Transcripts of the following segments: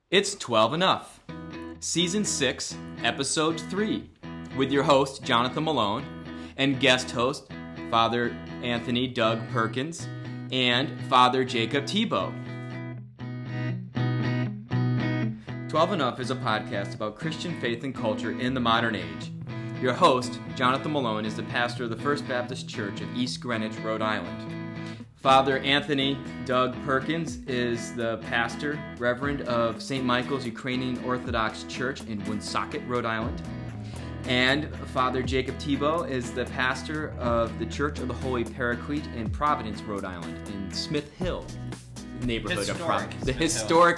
It's 12 Enough, Season 6, Episode 3, with your host, Jonathan Malone, and guest host, Father Anthony Doug Perkins, and Father Jacob Tebow. 12 Enough is a podcast about Christian faith and culture in the modern age. Your host, Jonathan Malone, is the pastor of the First Baptist Church of East Greenwich, Rhode Island. Father Anthony Doug Perkins is the pastor, Reverend of St. Michael's Ukrainian Orthodox Church in Woonsocket, Rhode Island. And Father Jacob Tebow is the pastor of the Church of the Holy Paraclete in Providence, Rhode Island, in Smith Hill neighborhood of Providence. The historic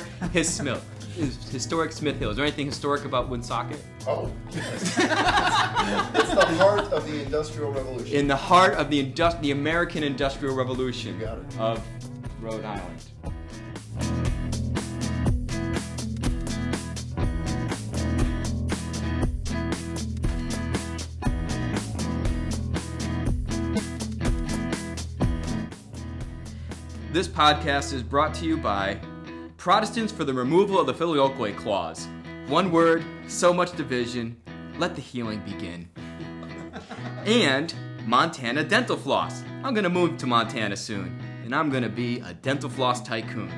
Smith Hill. Is there anything historic about Woonsocket? Oh, yes. It's the heart of the Industrial Revolution. In the heart of the American Industrial Revolution of Rhode Island. This podcast is brought to you by Protestants for the Removal of the Filioque Clause. One word, so much division, let the healing begin. And Montana Dental Floss. I'm going to move to Montana soon, and I'm going to be a dental floss tycoon.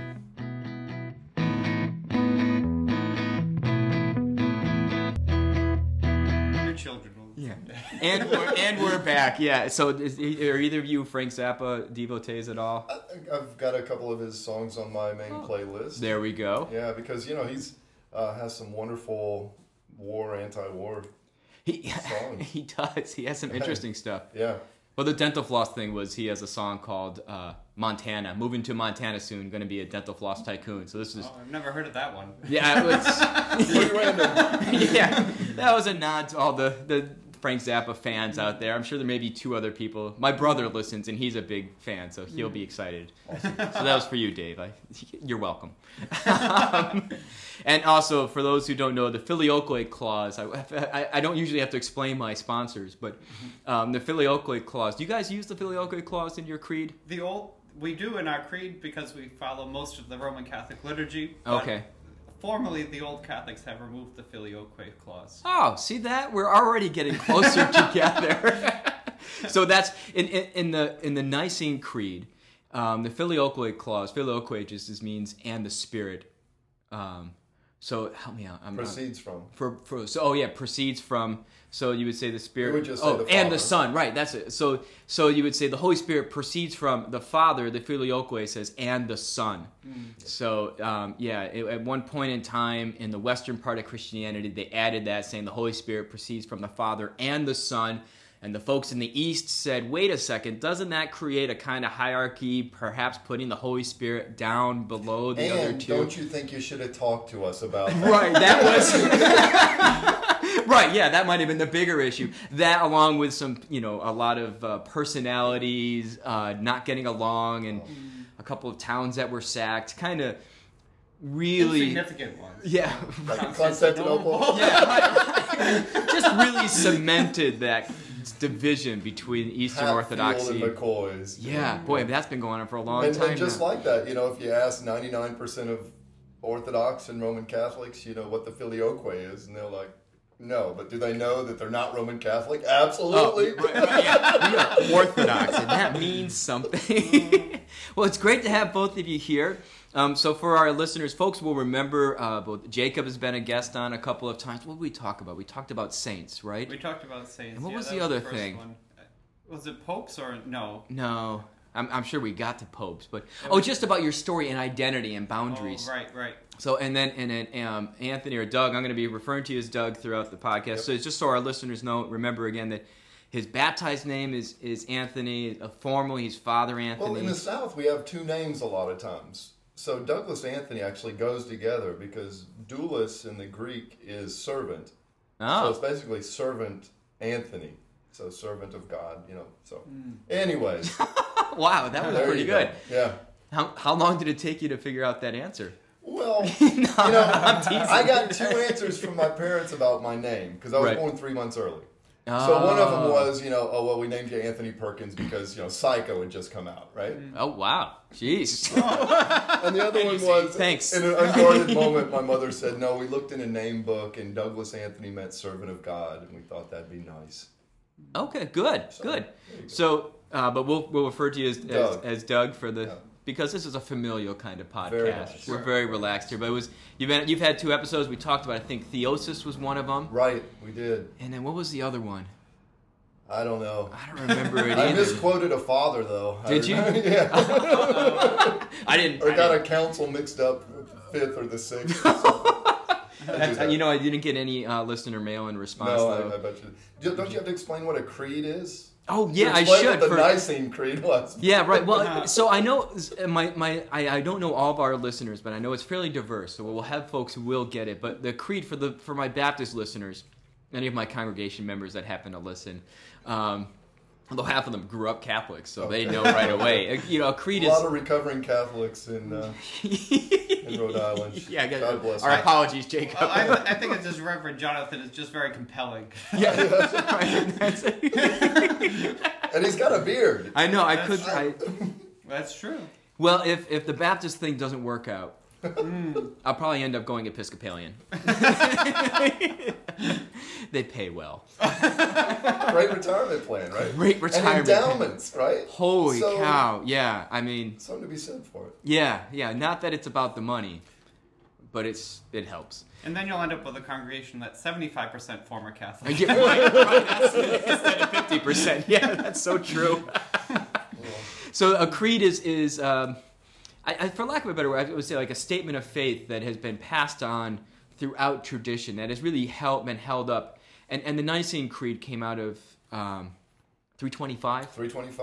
Your children will. Yeah. And we're back. Yeah. So are either of you Frank Zappa devotees at all? I think I've got a couple of his songs on my main playlist. There we go. Yeah, because he's has some wonderful anti-war songs. He does. He has some interesting stuff. Yeah. Well, the dental floss thing was he has a song called Montana. Moving to Montana soon, going to be a dental floss tycoon. So this is. Oh, I've never heard of that one. Yeah, Pretty random. Yeah, that was a nod to all the Frank Zappa fans out there. I'm sure there may be two other people. My brother listens, and he's a big fan, so he'll be excited. Awesome. So that was for you, Dave. You're welcome. And also, for those who don't know, the Filioque Clause, I don't usually have to explain my sponsors, but the Filioque Clause, do you guys use the Filioque Clause in your creed? We do in our creed because we follow most of the Roman Catholic liturgy. Okay. Formerly, the old Catholics have removed the Filioque Clause. Oh, see that? We're already getting closer together. So that's in the Nicene Creed, the Filioque Clause. Filioque just means "and the Spirit." So help me out. Proceeds from. Proceeds from. So you would say the Spirit. You would just say the Father. And the Son, right? That's it. So you would say the Holy Spirit proceeds from the Father. The Filioque says, and the Son. So at one point in time in the western part of Christianity, they added that, saying the Holy Spirit proceeds from the Father and the Son. And the folks in the East said, wait a second, doesn't that create a kind of hierarchy, perhaps putting the Holy Spirit down below the other two? Don't you think you should have talked to us about that? Right, that was... Right, yeah, that might have been the bigger issue. That, along with some, a lot of personalities not getting along, and a couple of towns that were sacked, kind of really... Insignificant ones. Yeah. Like Constantinople? Yeah, just really cemented that division between Eastern Orthodoxy. And McCoys. Yeah, boy, that's been going on for a long time. And just now. like that, if you ask 99% of Orthodox and Roman Catholics, what the Filioque is, and they're like, no, but do they know that they're not Roman Catholic? Absolutely. Oh, right, yeah. We are Orthodox, and that means something. Well, it's great to have both of you here. So for our listeners, folks will remember both Jacob has been a guest on a couple of times. What did we talk about? We talked about saints, right? We talked about saints. And what was the other thing? One. Was it popes or no? No. I'm sure we got to popes, but just about your story and identity and boundaries. Oh, right. So and then Anthony or Doug, I'm going to be referring to you as Doug throughout the podcast. Yep. So just so our listeners know, remember again that his baptized name is Anthony. Formally, he's Father Anthony. Well, in the South, we have two names a lot of times. So Douglas Anthony actually goes together because doulos in the Greek is servant. Oh. So it's basically servant Anthony. So servant of God, So anyways. Wow, that was pretty good. Yeah. How long did it take you to figure out that answer? Well, I'm teasing. I got two answers from my parents about my name because I was born 3 months early. So one of them was, oh, well, we named you Anthony Perkins because, Psycho had just come out, right? Oh, wow. Jeez. And the other one was, Thanks. in an unguarded moment, my mother said, no, we looked in a name book and Douglas Anthony meant servant of God, and we thought that'd be nice. Okay, good. So, but we'll refer to you as Doug for the... Yeah. Because this is a familial kind of podcast. Very nice. We're very relaxed here. But you've had 2 episodes. We talked about, I think, theosis was one of them. Right, we did. And then what was the other one? I don't know. I don't remember it either. I misquoted a father, though. Did you? Yeah. I didn't. Or got a council mixed up with the 5th or the 6th. I didn't get any listener mail in response. No, I bet you. Don't you have to explain what a creed is? Oh yeah, I should. What the Nicene Creed was. Yeah, right. Well, so I know I don't know all of our listeners, but I know it's fairly diverse. So we'll have folks who will get it. But the creed for my Baptist listeners, any of my congregation members that happen to listen, although half of them grew up Catholics, so they know right away. A creed is a lot of recovering Catholics in Rhode Island. Yeah, God bless. Our apologies, Jacob. Well, I think it's just Reverend Jonathan is just very compelling. Yeah, that's right. And he's got a beard. I know. That's true. Well, if the Baptist thing doesn't work out, I'll probably end up going Episcopalian. They pay well. Great retirement plan, right? Great retirement and endowments, right? Holy cow! Yeah, I mean, something to be said for it. Yeah. Not that it's about the money, but it helps. And then you'll end up with a congregation that's 75% former Catholic. Yeah, right. Instead of 50%. Yeah, that's so true. So a creed is for lack of a better word, I would say like a statement of faith that has been passed on throughout tradition, that has really been held up. And the Nicene Creed came out of 325?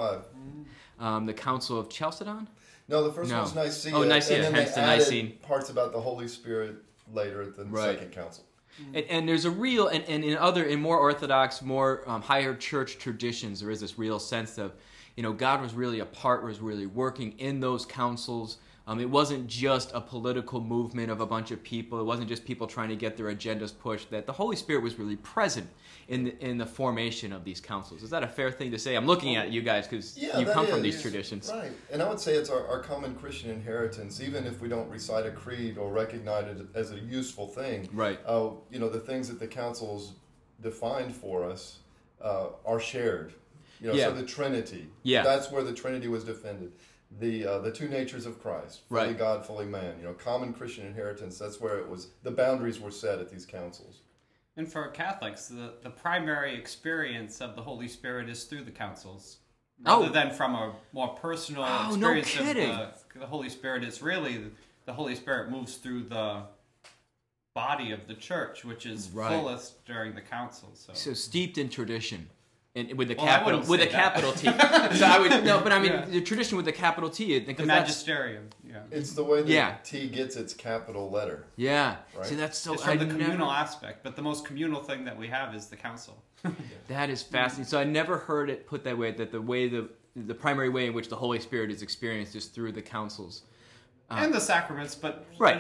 325. The Council of Chalcedon? No, the first one's Nicaea. Oh, Nicaea, and then hence they the Nicene. Parts about the Holy Spirit later at the Second Council. And there's a real, and in more Orthodox, more higher church traditions, there is this real sense of, God was really was really working in those councils. It wasn't just a political movement of a bunch of people. It wasn't just people trying to get their agendas pushed. That the Holy Spirit was really present in the formation of these councils. Is that a fair thing to say? I'm looking at you guys because you come from these traditions. Right. And I would say it's our common Christian inheritance, even if we don't recite a creed or recognize it as a useful thing. Right. The things that the councils defined for us are shared. So the Trinity. Yeah. That's where the Trinity was defended. The 2 natures of Christ, fully God, fully man. Common Christian inheritance. That's where it was. The boundaries were set at these councils. And for Catholics, the primary experience of the Holy Spirit is through the councils, rather than from a more personal experience of the Holy Spirit. It's really the Holy Spirit moves through the body of the church, which is fullest during the councils. So steeped in tradition. And with the capital T. So I would but I mean the tradition with the capital T. The magisterium. Yeah. It's the way that T gets its capital letter. Yeah. Right? See, that's so. It's from the communal aspect, but the most communal thing that we have is the council. That is fascinating. So I never heard it put that way. That the primary way in which the Holy Spirit is experienced is through the councils. And the sacraments, but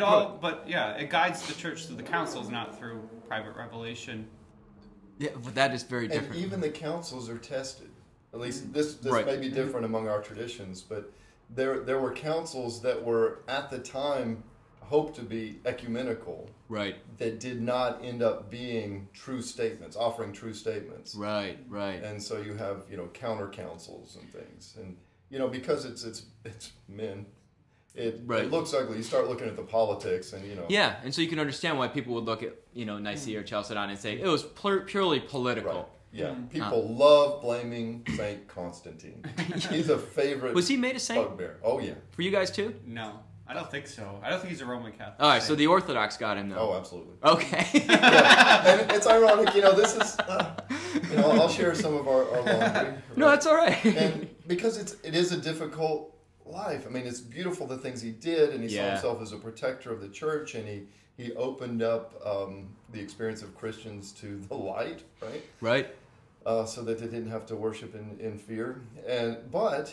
it guides the church through the councils, not through private revelation. Yeah, but that is very different. And even the councils are tested. At least this may be different among our traditions, but there were councils that were at the time hoped to be ecumenical, that did not end up being true statements, offering true statements. Right. And so you have counter councils and things, and because it's men. It looks ugly. You start looking at the politics, and Yeah, and so you can understand why people would look at Nicaea or Chalcedon and say it was purely political. Right. Yeah, people love blaming Saint Constantine. He's a favorite. Was he made a saint? Bugbear. Oh yeah. For you guys too? No, I don't think so. I don't think he's a Roman Catholic. All right, so the Orthodox got him though. Oh, absolutely. Okay. And it's ironic, this is. I'll share some of our laundry. Right? No, that's all right. And because it is a difficult life. I mean, it's beautiful the things he did, and he saw himself as a protector of the church, and he opened up the experience of Christians to the light, right, so that they didn't have to worship in fear. But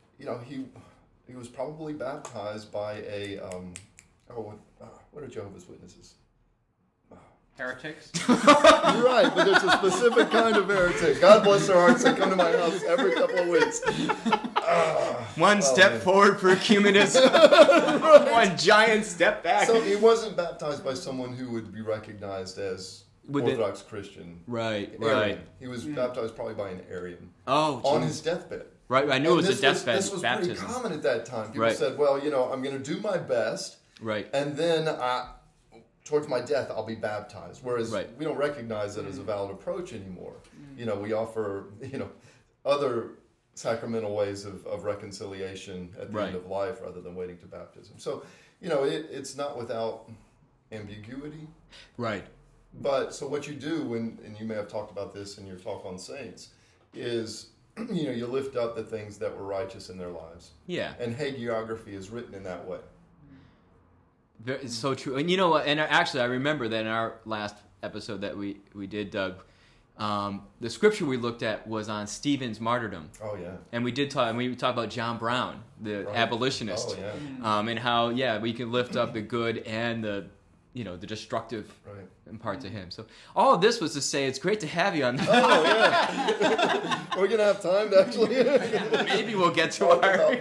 he was probably baptized by a what are Jehovah's Witnesses? Heretics? You're right, but there's a specific kind of heretic. God bless their hearts, they come to my house every couple of weeks. One step forward for ecumenism. Right. One giant step back. So he wasn't baptized by someone who would be recognized as Orthodox Christian. Right, Arian. right. He was baptized probably by an Arian. Oh, geez. On his deathbed. Right, I knew it was a deathbed This was baptism. pretty common at that time. People said, well, I'm going to do my best. Right. And then towards my death, I'll be baptized. Whereas we don't recognize that as a valid approach anymore. We offer, other sacramental ways of reconciliation at the end of life rather than waiting to baptism. So, it's not without ambiguity. Right. But so what you do, and you may have talked about this in your talk on saints, is you lift up the things that were righteous in their lives. Yeah. And hagiography is written in that way. It's so true. And you know what? And actually, I remember that in our last episode that we did, Doug, the scripture we looked at was on Stephen's martyrdom. Oh, yeah. And we talked about John Brown, the abolitionist. Oh, yeah. And how, we can lift up the good and the destructive parts of him. So all of this was to say it's great to have you on. Oh, yeah. We're going to have time to actually... Maybe we'll get to our...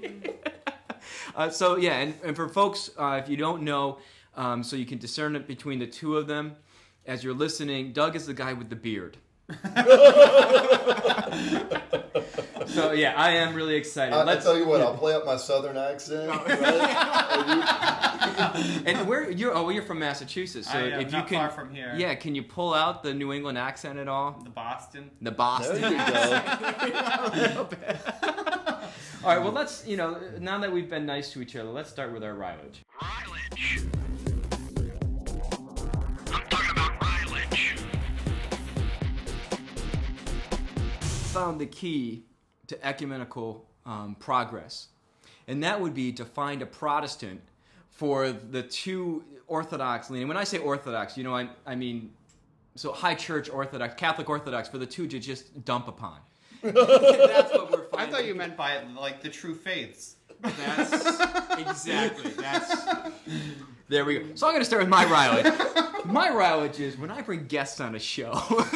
and for folks, if you don't know, so you can discern it between the two of them, as you're listening, Doug is the guy with the beard. So I am really excited. I'll tell you what, I'll play up my southern accent. And you're from Massachusetts, so if you can, far from here. Yeah, can you pull out the New England accent at all? The Boston. There you go. All right, well, let's, now that we've been nice to each other, let's start with our Rylage. Rylage. I'm talking about Rylage. Found the key to ecumenical progress, and that would be to find a Protestant for the two Orthodox leaning. When I say Orthodox, I mean, so High Church Orthodox, Catholic Orthodox, for the two to just dump upon. That's what we're finding. I thought you meant by it like the true faiths. Exactly. There we go. So I'm going to start with my Rylage. My Rylage is when I bring guests on a show,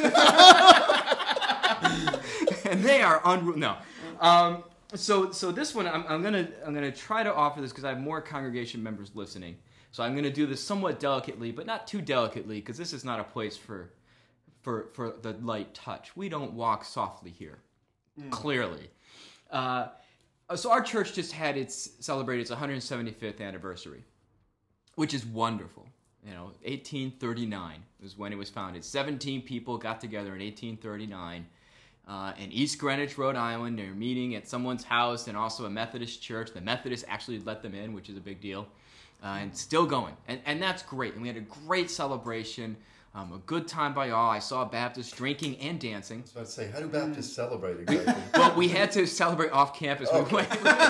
and they are no. So this one I'm gonna try to offer this because I have more congregation members listening. So I'm gonna do this somewhat delicately, but not too delicately, because this is not a place for the light touch. We don't walk softly here, clearly. So our church just celebrated its 175th anniversary, which is wonderful. 1839 was when it was founded. 17 people got together in 1839 in East Greenwich, Rhode Island. They were meeting at someone's house, and also a Methodist church. The Methodists actually let them in, which is a big deal, and still going. And that's great. And we had a great celebration. A good time by all. I saw Baptists drinking and dancing. I was about to say, how do Baptists celebrate exactly? Well, we had to celebrate off campus. Okay. We went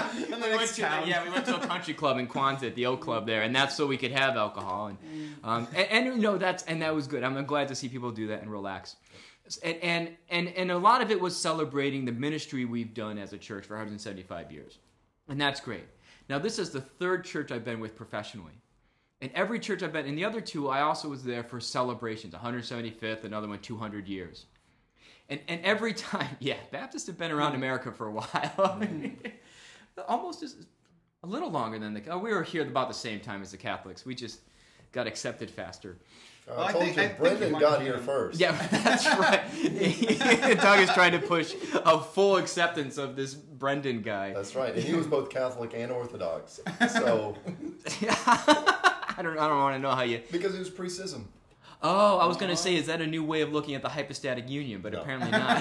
to a country club in Quonset, the Oak Club there, and that's so we could have alcohol. And that was good. I'm glad to see people do that and relax. And a lot of it was celebrating the ministry we've done as a church for 175 years, and that's great. Now, this is the third church I've been with professionally. And every church I've been in, the other two, I also was there for celebrations, 175th, another one 200 years. And every time, Baptists have been around America for a while. Almost a little longer than we were here about the same time as the Catholics. We just got accepted faster. I told you, Brendan got here first. Yeah, that's right. Doug is trying to push a full acceptance of this Brendan guy. That's right. And he was both Catholic and Orthodox. So... I don't want to know how you... Because it was pre-schism. Oh, I was going to say, is that a new way of looking at the hypostatic union? But apparently not.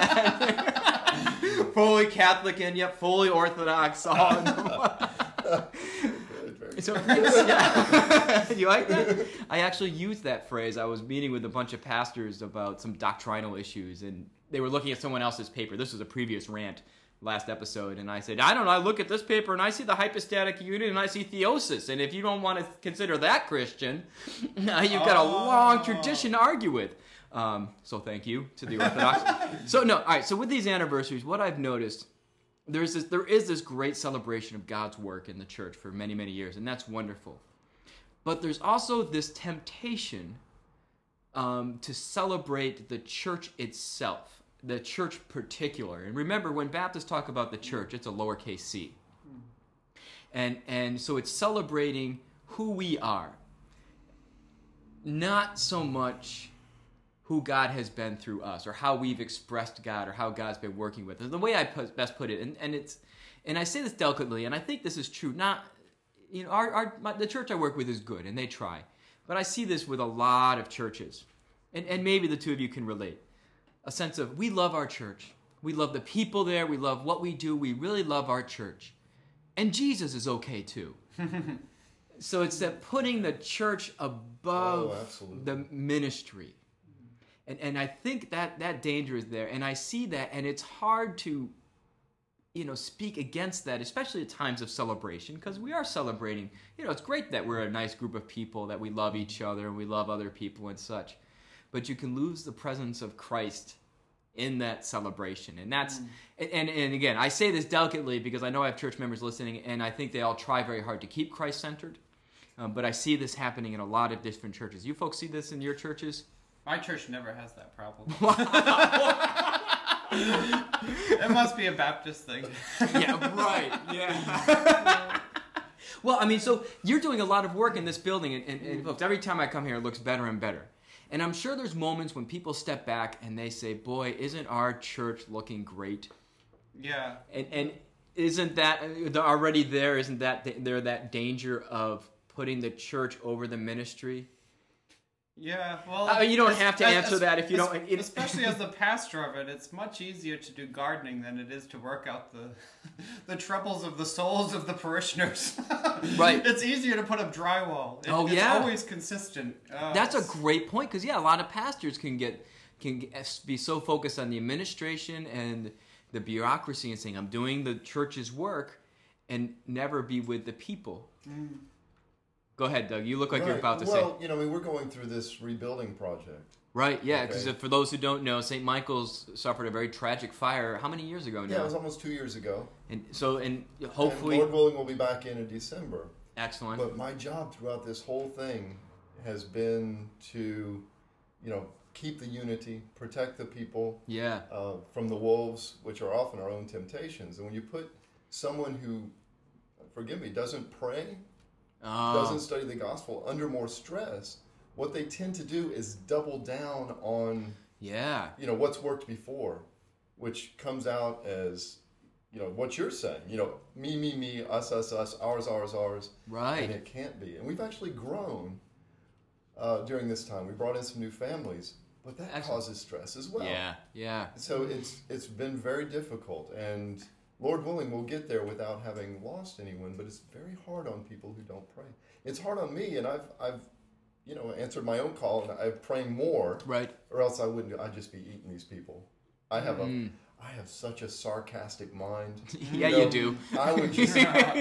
Fully Catholic and yet fully Orthodox. All in one. So, you like that? I actually used that phrase. I was meeting with a bunch of pastors about some doctrinal issues, and they were looking at someone else's paper. This was a previous rant last episode, and I said, I don't know, I look at this paper and I see the hypostatic union and I see theosis, and if you don't want to consider that Christian, you've got a long tradition to argue with. So thank you to the Orthodox. So with these anniversaries, what I've noticed, there is this great celebration of God's work in the church for many, many years, and that's wonderful. But there's also this temptation to celebrate the church itself, the church particular. And remember, when Baptists talk about the church, it's a lowercase c. And so it's celebrating who we are, not so much who God has been through us, or how we've expressed God, or how God's been working with us. The way I best put it, and I say this delicately, and I think this is true. Not, the church I work with is good, and they try, but I see this with a lot of churches, and maybe the two of you can relate. A sense of, we love our church, we love the people there, we love what we do, we really love our church, and Jesus is okay too. So it's that putting the church above the ministry. And I think that danger is there. And I see that, and it's hard to, speak against that, especially at times of celebration, because we are celebrating. It's great that we're a nice group of people, that we love each other, and we love other people and such. But you can lose the presence of Christ in that celebration. And that's, and again, I say this delicately because I know I have church members listening, and I think they all try very hard to keep Christ-centered. But I see this happening in a lot of different churches. You folks see this in your churches? My church never has that problem. It must be a Baptist thing. Yeah, right. Yeah. Well, I mean, so you're doing a lot of work in this building, and folks, every time I come here, it looks better and better. And I'm sure there's moments when people step back and they say, boy, isn't our church looking great? Yeah. And isn't that already there? Isn't that there that danger of putting the church over the ministry? Yeah, well... you don't have to answer that if you don't... Especially as the pastor of it, it's much easier to do gardening than it is to work out the troubles of the souls of the parishioners. Right. It's easier to put up drywall. It's always consistent. That's a great point, because, a lot of pastors can be so focused on the administration and the bureaucracy and saying, I'm doing the church's work, and never be with the people. Mm. Go ahead, Doug. You look like you're about to say. Well, we're going through this rebuilding project. Right, yeah, because for those who don't know, St. Michael's suffered a very tragic fire. How many years ago now? Yeah, it was almost 2 years ago. And hopefully... And Lord willing, we'll be back in December. Excellent. But my job throughout this whole thing has been to, keep the unity, protect the people from the wolves, which are often our own temptations. And when you put someone who, forgive me, doesn't pray... doesn't study the gospel under more stress, what they tend to do is double down on what's worked before, which comes out as what you're saying, me, us, ours, right? And it can't be. And we've actually grown during this time. We brought in some new families, but that causes stress as well. Yeah. So it's been very difficult, and Lord willing, we'll get there without having lost anyone, but it's very hard on people who don't pray. It's hard on me, and I've answered my own call, and I'm praying more, right? Or else I'd just be eating these people. I have such a sarcastic mind. Yeah, you do. I would just,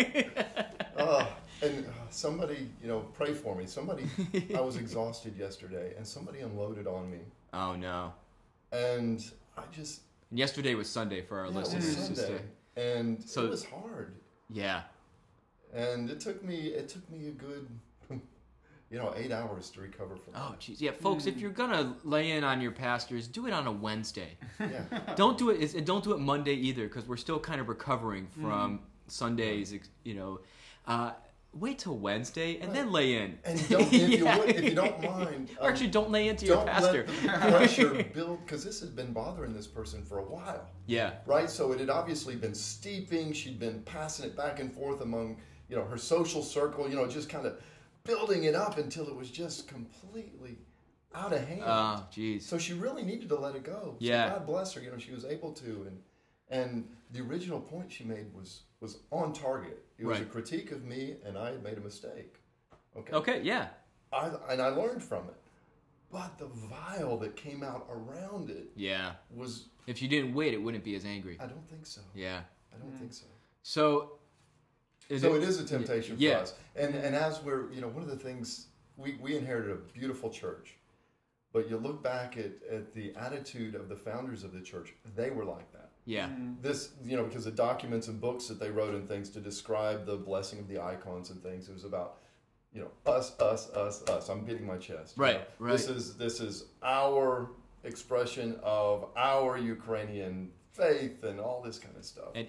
somebody, pray for me. I was exhausted yesterday, and somebody unloaded on me. Oh no! And I just. Yesterday was Sunday for our listeners. It was Sunday. And so it was hard. Yeah. And it took me a good 8 hours to recover from that. Oh, jeez. Yeah, folks, if you're going to lay in on your pastors, do it on a Wednesday. Yeah. Don't do it Monday either, because we're still kind of recovering from Sundays, wait till Wednesday and then lay in. And if you don't mind... or actually, don't lay into your pastor. Don't let the pressure build, because this has been bothering this person for a while. Yeah. Right? So it had obviously been steeping. She'd been passing it back and forth among, her social circle, just kind of building it up until it was just completely out of hand. Oh, jeez. So she really needed to let it go. Yeah. So God bless her, she was able to. And the original point she made was on target. It was a critique of me, and I had made a mistake. Okay, yeah. And I learned from it. But the vile that came out around it was... If you didn't wait, it wouldn't be as angry. I don't think so. Yeah. I don't think so. So it is a temptation for us. And as we're, one of the things, we inherited a beautiful church. But you look back at the attitude of the founders of the church, they were like that. Yeah. This, because the documents and books that they wrote and things to describe the blessing of the icons and things, it was about us. I'm beating my chest. Right. This is our expression of our Ukrainian faith and all this kind of stuff. And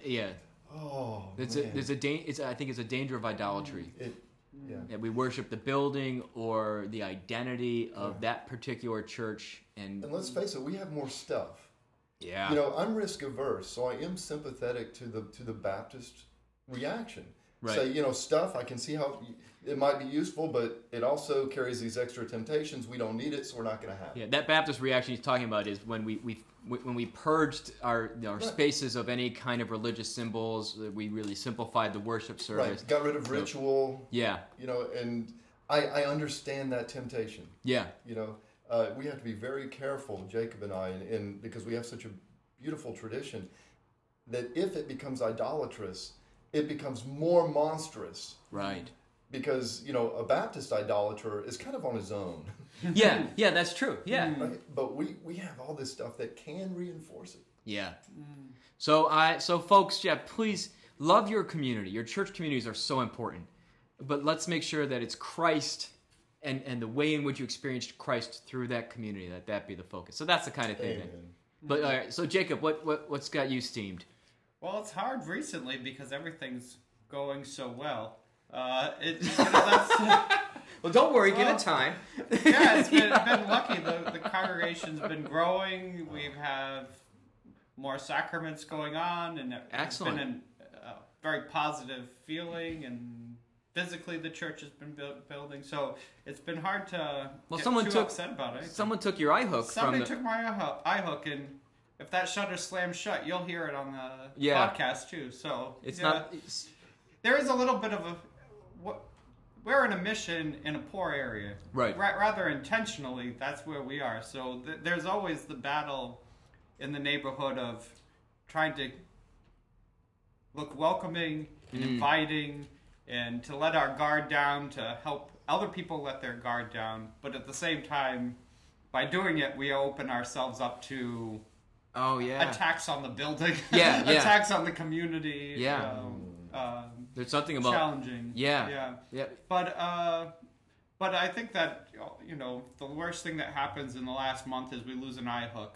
I think it's a danger of idolatry. That we worship the building or the identity of that particular church, and let's face it, we have more stuff. Yeah. I'm risk averse, so I am sympathetic to the Baptist reaction. Right. Say, stuff, I can see how it might be useful, but it also carries these extra temptations. We don't need it, so we're not going to have it. Yeah, that Baptist reaction he's talking about is when we purged our spaces of any kind of religious symbols. We really simplified the worship service. Right. Got rid of ritual. Yeah. And I understand that temptation. Yeah. We have to be very careful, Jacob and I, and because we have such a beautiful tradition, that if it becomes idolatrous, it becomes more monstrous. Right. Because, a Baptist idolater is kind of on his own. Yeah, that's true. Yeah. Right? But we have all this stuff that can reinforce it. Yeah. So folks, please love your community. Your church communities are so important. But let's make sure that it's Christ and the way in which you experienced Christ through that community, that be the focus. So that's the kind of thing. But all right, so Jacob, what's got you steamed? Well, it's hard recently because everything's going so well. Well, don't worry, give it time. Yeah, it's been lucky. The congregation's been growing. We've had more sacraments going on, and excellent. It's been a very positive feeling, and physically the church has been building. So it's been hard to get too upset about it. Someone took your eye hook. Somebody took my eye hook, and if that shutter slams shut, you'll hear it on the podcast too. So there is a little bit of we're in a mission in a poor area. Right. Rather intentionally, that's where we are. So there's always the battle in the neighborhood of trying to look welcoming and inviting and to let our guard down, to help other people let their guard down. But at the same time, by doing it, we open ourselves up to attacks on the building, attacks on the community. Yeah. There's something about challenging. Yeah. But I think that the worst thing that happens in the last month is we lose an eye hook.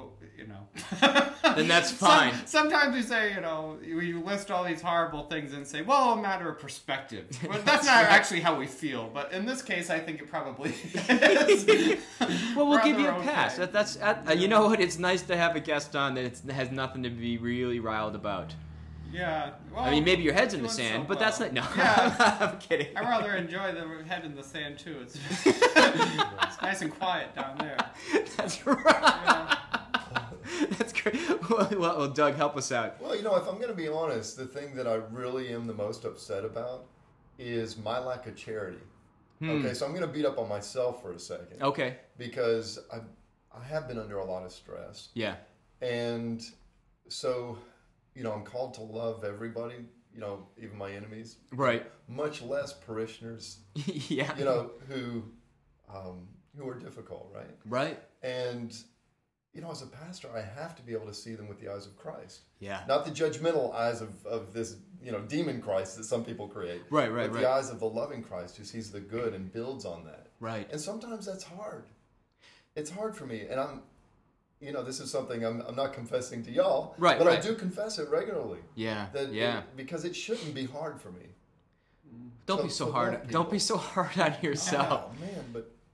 Then that's fine. Sometimes we say, we list all these horrible things and say, well, a matter of perspective. But that's not actually how we feel. But in this case, I think it probably is. Well, we'll give you a pass. That's you know what? It's nice to have a guest on that has nothing to be really riled about. Yeah. Well, I mean, maybe your head's in the sand, but that's not... No, I'm kidding. I rather enjoy the head in the sand, too. It's nice and quiet down there. That's right. Yeah. That's great. Well, Doug, help us out. Well, if I'm going to be honest, the thing that I really am the most upset about is my lack of charity. Okay, so I'm going to beat up on myself for a second. Okay. Because I have been under a lot of stress. Yeah. And so... I'm called to love everybody, even my enemies. Right. Much less parishioners, yeah. Who are difficult, right? Right. And, as a pastor, I have to be able to see them with the eyes of Christ. Yeah. Not the judgmental eyes of this, demon Christ that some people create. Right. But the eyes of the loving Christ who sees the good and builds on that. Right. And sometimes that's hard. It's hard for me. And this is something I'm not confessing to y'all, right? But I do confess it regularly. Yeah, because it shouldn't be hard for me. Don't be so hard. Don't be so hard on yourself. Oh man,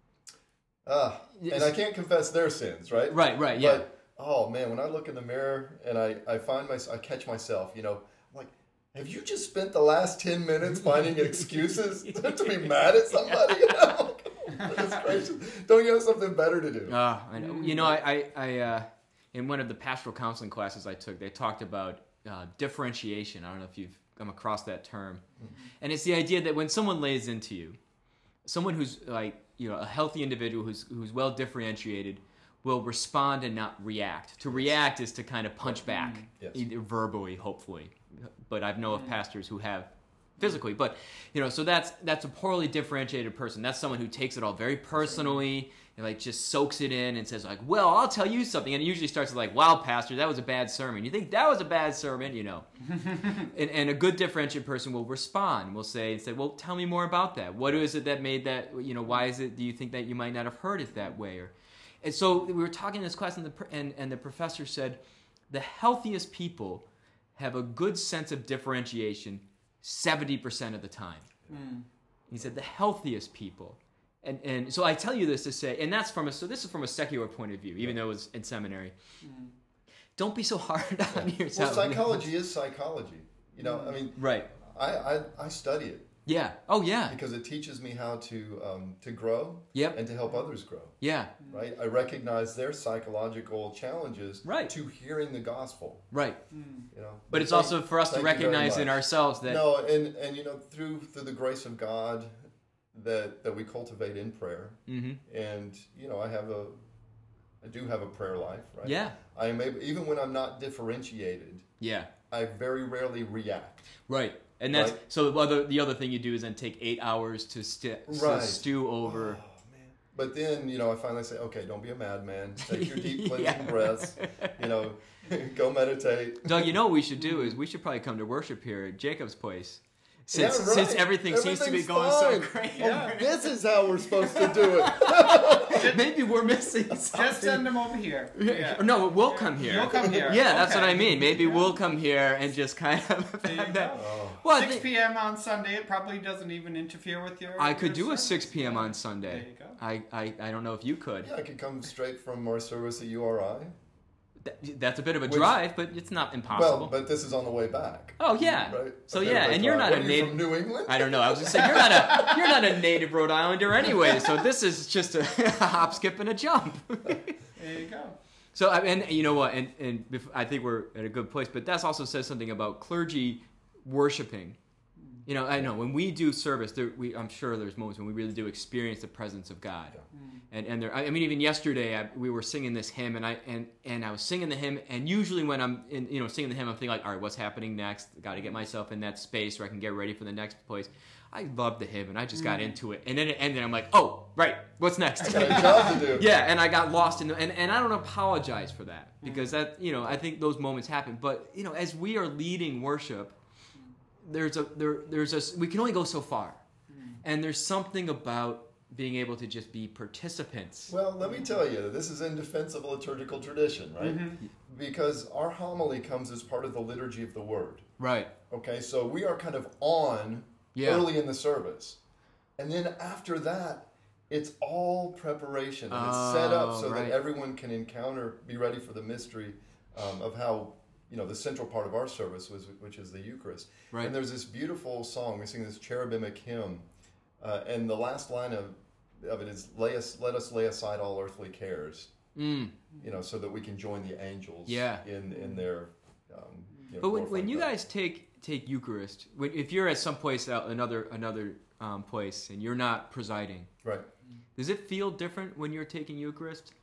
but and I can't confess their sins, right? Right, yeah. But oh man, when I look in the mirror and I catch myself, like, have you just spent the last 10 minutes finding excuses to be mad at somebody? That's crazy. Don't you have something better to do? I know. I in one of the pastoral counseling classes I took, they talked about differentiation. I don't know if you've come across that term. Mm-hmm. And it's the idea that when someone lays into you, someone who's like, a healthy individual who's well differentiated will respond and not react. To react is to kind of punch back, either verbally, hopefully. But I know of pastors who have physically. But, so that's a poorly differentiated person. That's someone who takes it all very personally and like just soaks it in and says like, well, I'll tell you something. And it usually starts with like, wow, pastor, that was a bad sermon. You think that was a bad sermon, and a good differentiated person will respond. Will say, well, tell me more about that. What is it that made that, why is it, do you think that you might not have heard it that way? And so we were talking in this class and the professor said, the healthiest people have a good sense of differentiation 70% of the time. He said the healthiest people. And so I tell you this to say, and this is from a secular point of view, even though it was in seminary. Don't be so hard on yourself. Well, psychology is psychology. Right. I study it. Yeah. Oh, yeah. Because it teaches me how to grow. Yep. And to help others grow. Yeah. Right. I recognize their psychological challenges. Right. To hearing the gospel. Right. But it's also for us to recognize in ourselves that and through the grace of God that we cultivate in prayer. And I do have a prayer life. Right. Yeah. I am able, even when I'm not differentiated. Yeah. I very rarely react. Right. And that's so the other thing you do is then take 8 hours to stew over. Oh, man. But then I finally say, okay, don't be a madman. Take your deep cleansing breaths. Go meditate. Doug, what we should do is we should probably come to worship here at Jacob's place. Since everything seems to be going so great. This is how we're supposed to do it. Maybe we're missing something. Just send them over here. Yeah. No, we'll come here. You'll come here. Yeah, that's what I mean. Maybe we'll come here and just kind of have that. Well, 6 p.m. on Sunday, it probably doesn't even interfere with your... I could do a 6 p.m. on Sunday. There you go. I don't know if you could. Yeah, I could come straight from our service at URI. That's a bit of a drive, but it's not impossible. Well, but this is on the way back. Oh yeah. Right? So and you're not a native from New England. I don't know. I was just saying you're not a native Rhode Islander anyway. So this is just a hop, skip, and a jump. There you go. So and you know what? And I think we're at a good place. But that also says something about clergy worshiping. I know when we do service, I'm sure there's moments when we really do experience the presence of God. Yeah. And there, I mean, even yesterday we were singing this hymn, and I was singing the hymn, and usually when I'm singing the hymn, I'm thinking like, all right, what's happening next? Got to get myself in that space where I can get ready for the next place. I loved the hymn, and I just got into it, and then it ended. I'm like, oh, right, what's next? I got a job to do. Yeah, and I got lost in and I don't apologize for that because that I think those moments happen. But as we are leading worship, there's a we can only go so far, and there's something about being able to just be participants. Well, let me tell you, this is in defense of a liturgical tradition, right? Mm-hmm. Because our homily comes as part of the liturgy of the Word. Right. Okay, so we are kind of on early in the service. And then after that, it's all preparation. And it's set up so that everyone can be ready for the mystery of how, the central part of our service, which is the Eucharist. Right. And there's this beautiful song. We sing this cherubic hymn. And the last line of it is, let us lay aside all earthly cares, so that we can join the angels in their but when you guys take Eucharist, if you're at some place another place and you're not presiding, right? Does it feel different when you're taking Eucharist?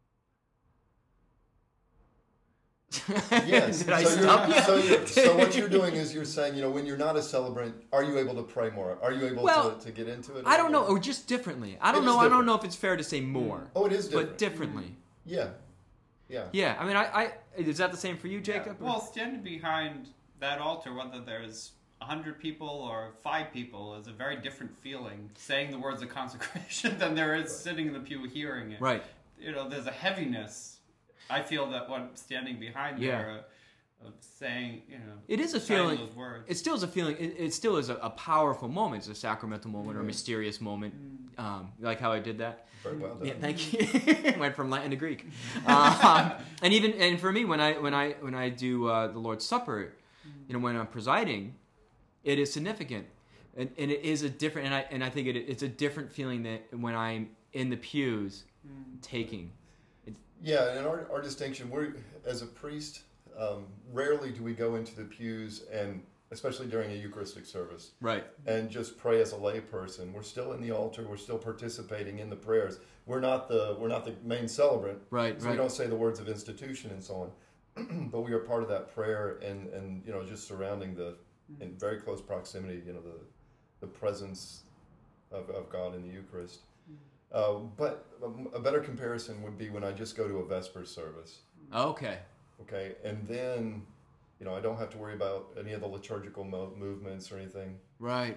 Yes. So what you're doing is you're saying, when you're not a celebrant, are you able to pray more? Are you able to get into it? I don't know, or just differently. I don't know. I don't know if it's fair to say more. Oh, it is different. But differently. Yeah. Yeah. I mean, is that the same for you, Jacob? Yeah. Well, standing behind that altar, whether there's 100 people or 5 people, is a very different feeling. Saying the words of consecration than there is sitting in the pew hearing it. Right. There's a heaviness. I feel that when standing behind there, of saying, it is a feeling. Those words. It still is a feeling. It still is a powerful moment. It's a sacramental moment or a mysterious moment. You like how I did that? Very well done. Yeah, thank you. Went from Latin to Greek. And for me, when I do the Lord's Supper, when I'm presiding, it is significant, and it is a different. And I think it's a different feeling than when I'm in the pews taking. Yeah, and our distinction, as a priest, rarely do we go into the pews, and especially during a Eucharistic service, right, and just pray as a lay person. We're still in the altar. We're still participating in the prayers. We're not the main celebrant. Right, so we don't say the words of institution and so on, but we are part of that prayer and just surrounding the in very close proximity, the presence of God in the Eucharist. But a better comparison would be when I just go to a Vesper service. Okay. Okay, and then, I don't have to worry about any of the liturgical movements or anything. Right.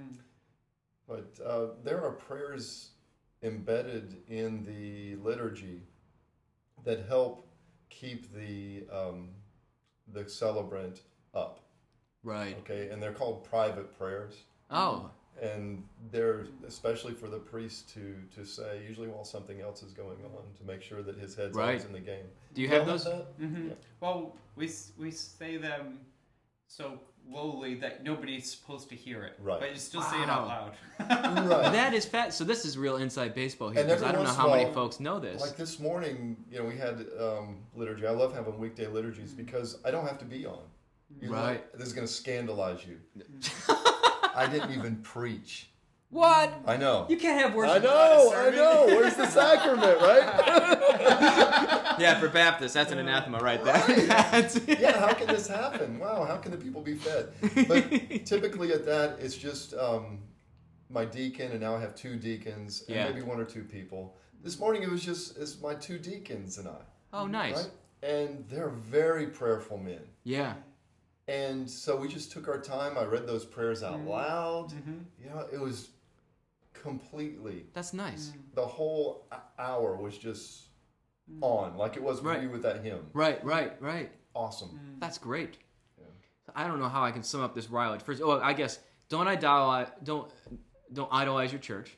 But there are prayers embedded in the liturgy that help keep the celebrant up. Right. Okay, and they're called private prayers. Oh. And they're especially for the priest to say, usually while something else is going on, to make sure that his head's always in the game. Do you have those? Mm-hmm. Yeah. Well, we say them so lowly that nobody's supposed to hear it. Right. But you still say it out loud. Right. That is fat. So this is real inside baseball here, because I don't know how many folks know this. Like this morning, we had liturgy. I love having weekday liturgies because I don't have to be on. This is going to scandalize you. I didn't even preach. What? I know. You can't have worship. I know. Where's the sacrament, right? Yeah, for Baptists, that's an anathema right there. Yeah, how can this happen? Wow, how can the people be fed? But typically at that, it's just my deacon, and now I have 2 deacons, and maybe 1 or 2 people. This morning it's my 2 deacons and I. Oh, nice. Right? And they're very prayerful men. Yeah. And so we just took our time. I read those prayers out loud. Mm-hmm. It was completely... That's nice. The whole hour was just on, like it was for you with that hymn. Right. Awesome. That's great. Yeah. I don't know how I can sum up this Rylage. First, I guess, don't idolize your church.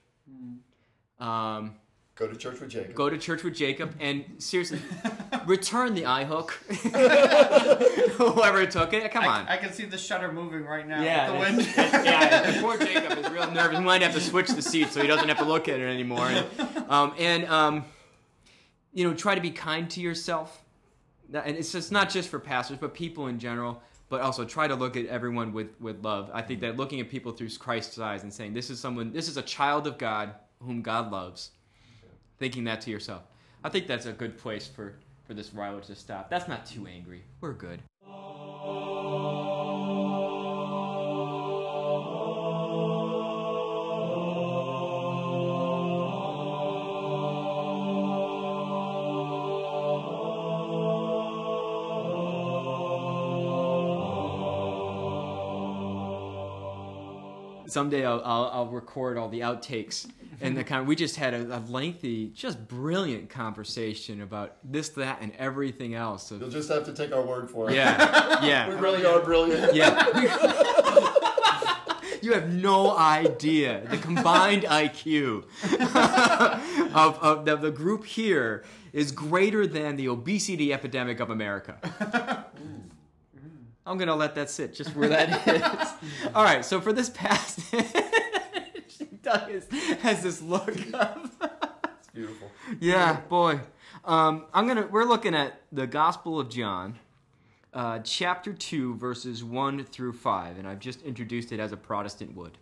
Go to church with Jacob. Go to church with Jacob, and seriously, return the eye hook. Whoever took it, come on. I can see the shutter moving right now. Yeah, with the wind. Yeah. Poor Jacob is real nervous. He might have to switch the seat so he doesn't have to look at it anymore. And try to be kind to yourself. And it's just not just for pastors, but people in general. But also try to look at everyone with love. I think that looking at people through Christ's eyes and saying, this is a child of God whom God loves. Thinking that to yourself. I think that's a good place for this Rylage to stop. That's not too angry. We're good. Someday I'll record all the outtakes. And we just had a lengthy, just brilliant conversation about this, that, and everything else. You'll just have to take our word for it. Yeah. We really are brilliant. Yeah. You have no idea the combined IQ of the group here is greater than the obesity epidemic of America. I'm going to let that sit just where that is. All right, so for this passage, Doug has this look of... It's beautiful. Yeah, boy. We're looking at the Gospel of John, chapter 2, verses 1 through 5, and I've just introduced it as a Protestant would.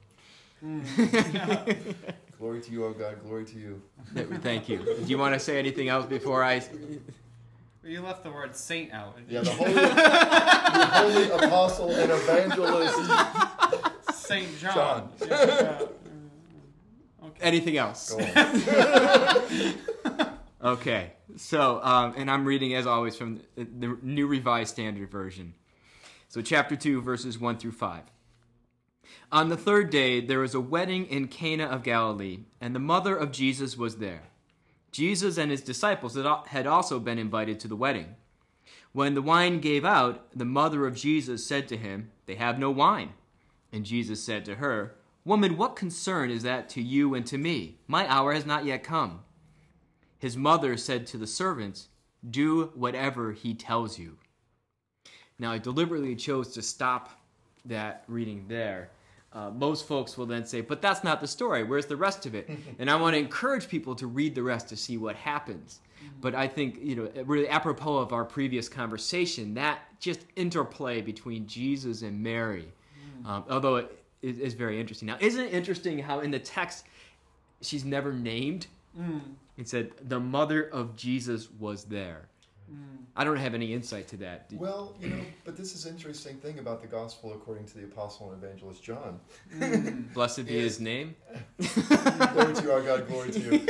Glory to you, O God, glory to you. Thank you. Do you want to say anything else before I... You left the word saint out. Yeah, the holy apostle and evangelist Saint John. Okay. Anything else? Go on. Okay. So, and I'm reading, as always, from the New Revised Standard Version. So chapter 2, verses 1 through 5. On the 3rd day, there was a wedding in Cana of Galilee, and the mother of Jesus was there. Jesus and his disciples had also been invited to the wedding. When the wine gave out, the mother of Jesus said to him, "They have no wine." And Jesus said to her, "Woman, what concern is that to you and to me? My hour has not yet come." His mother said to the servants, "Do whatever he tells you." Now, I deliberately chose to stop that reading there. Most folks will then say, but that's not the story. Where's the rest of it? And I want to encourage people to read the rest to see what happens. But I think, really apropos of our previous conversation, that just interplay between Jesus and Mary, although it is very interesting. Now, isn't it interesting how in the text she's never named? It said, the mother of Jesus was there. I don't have any insight to that. Well, but this is an interesting thing about the gospel according to the apostle and evangelist John. Blessed be his name. Glory to you, our God, glory to you.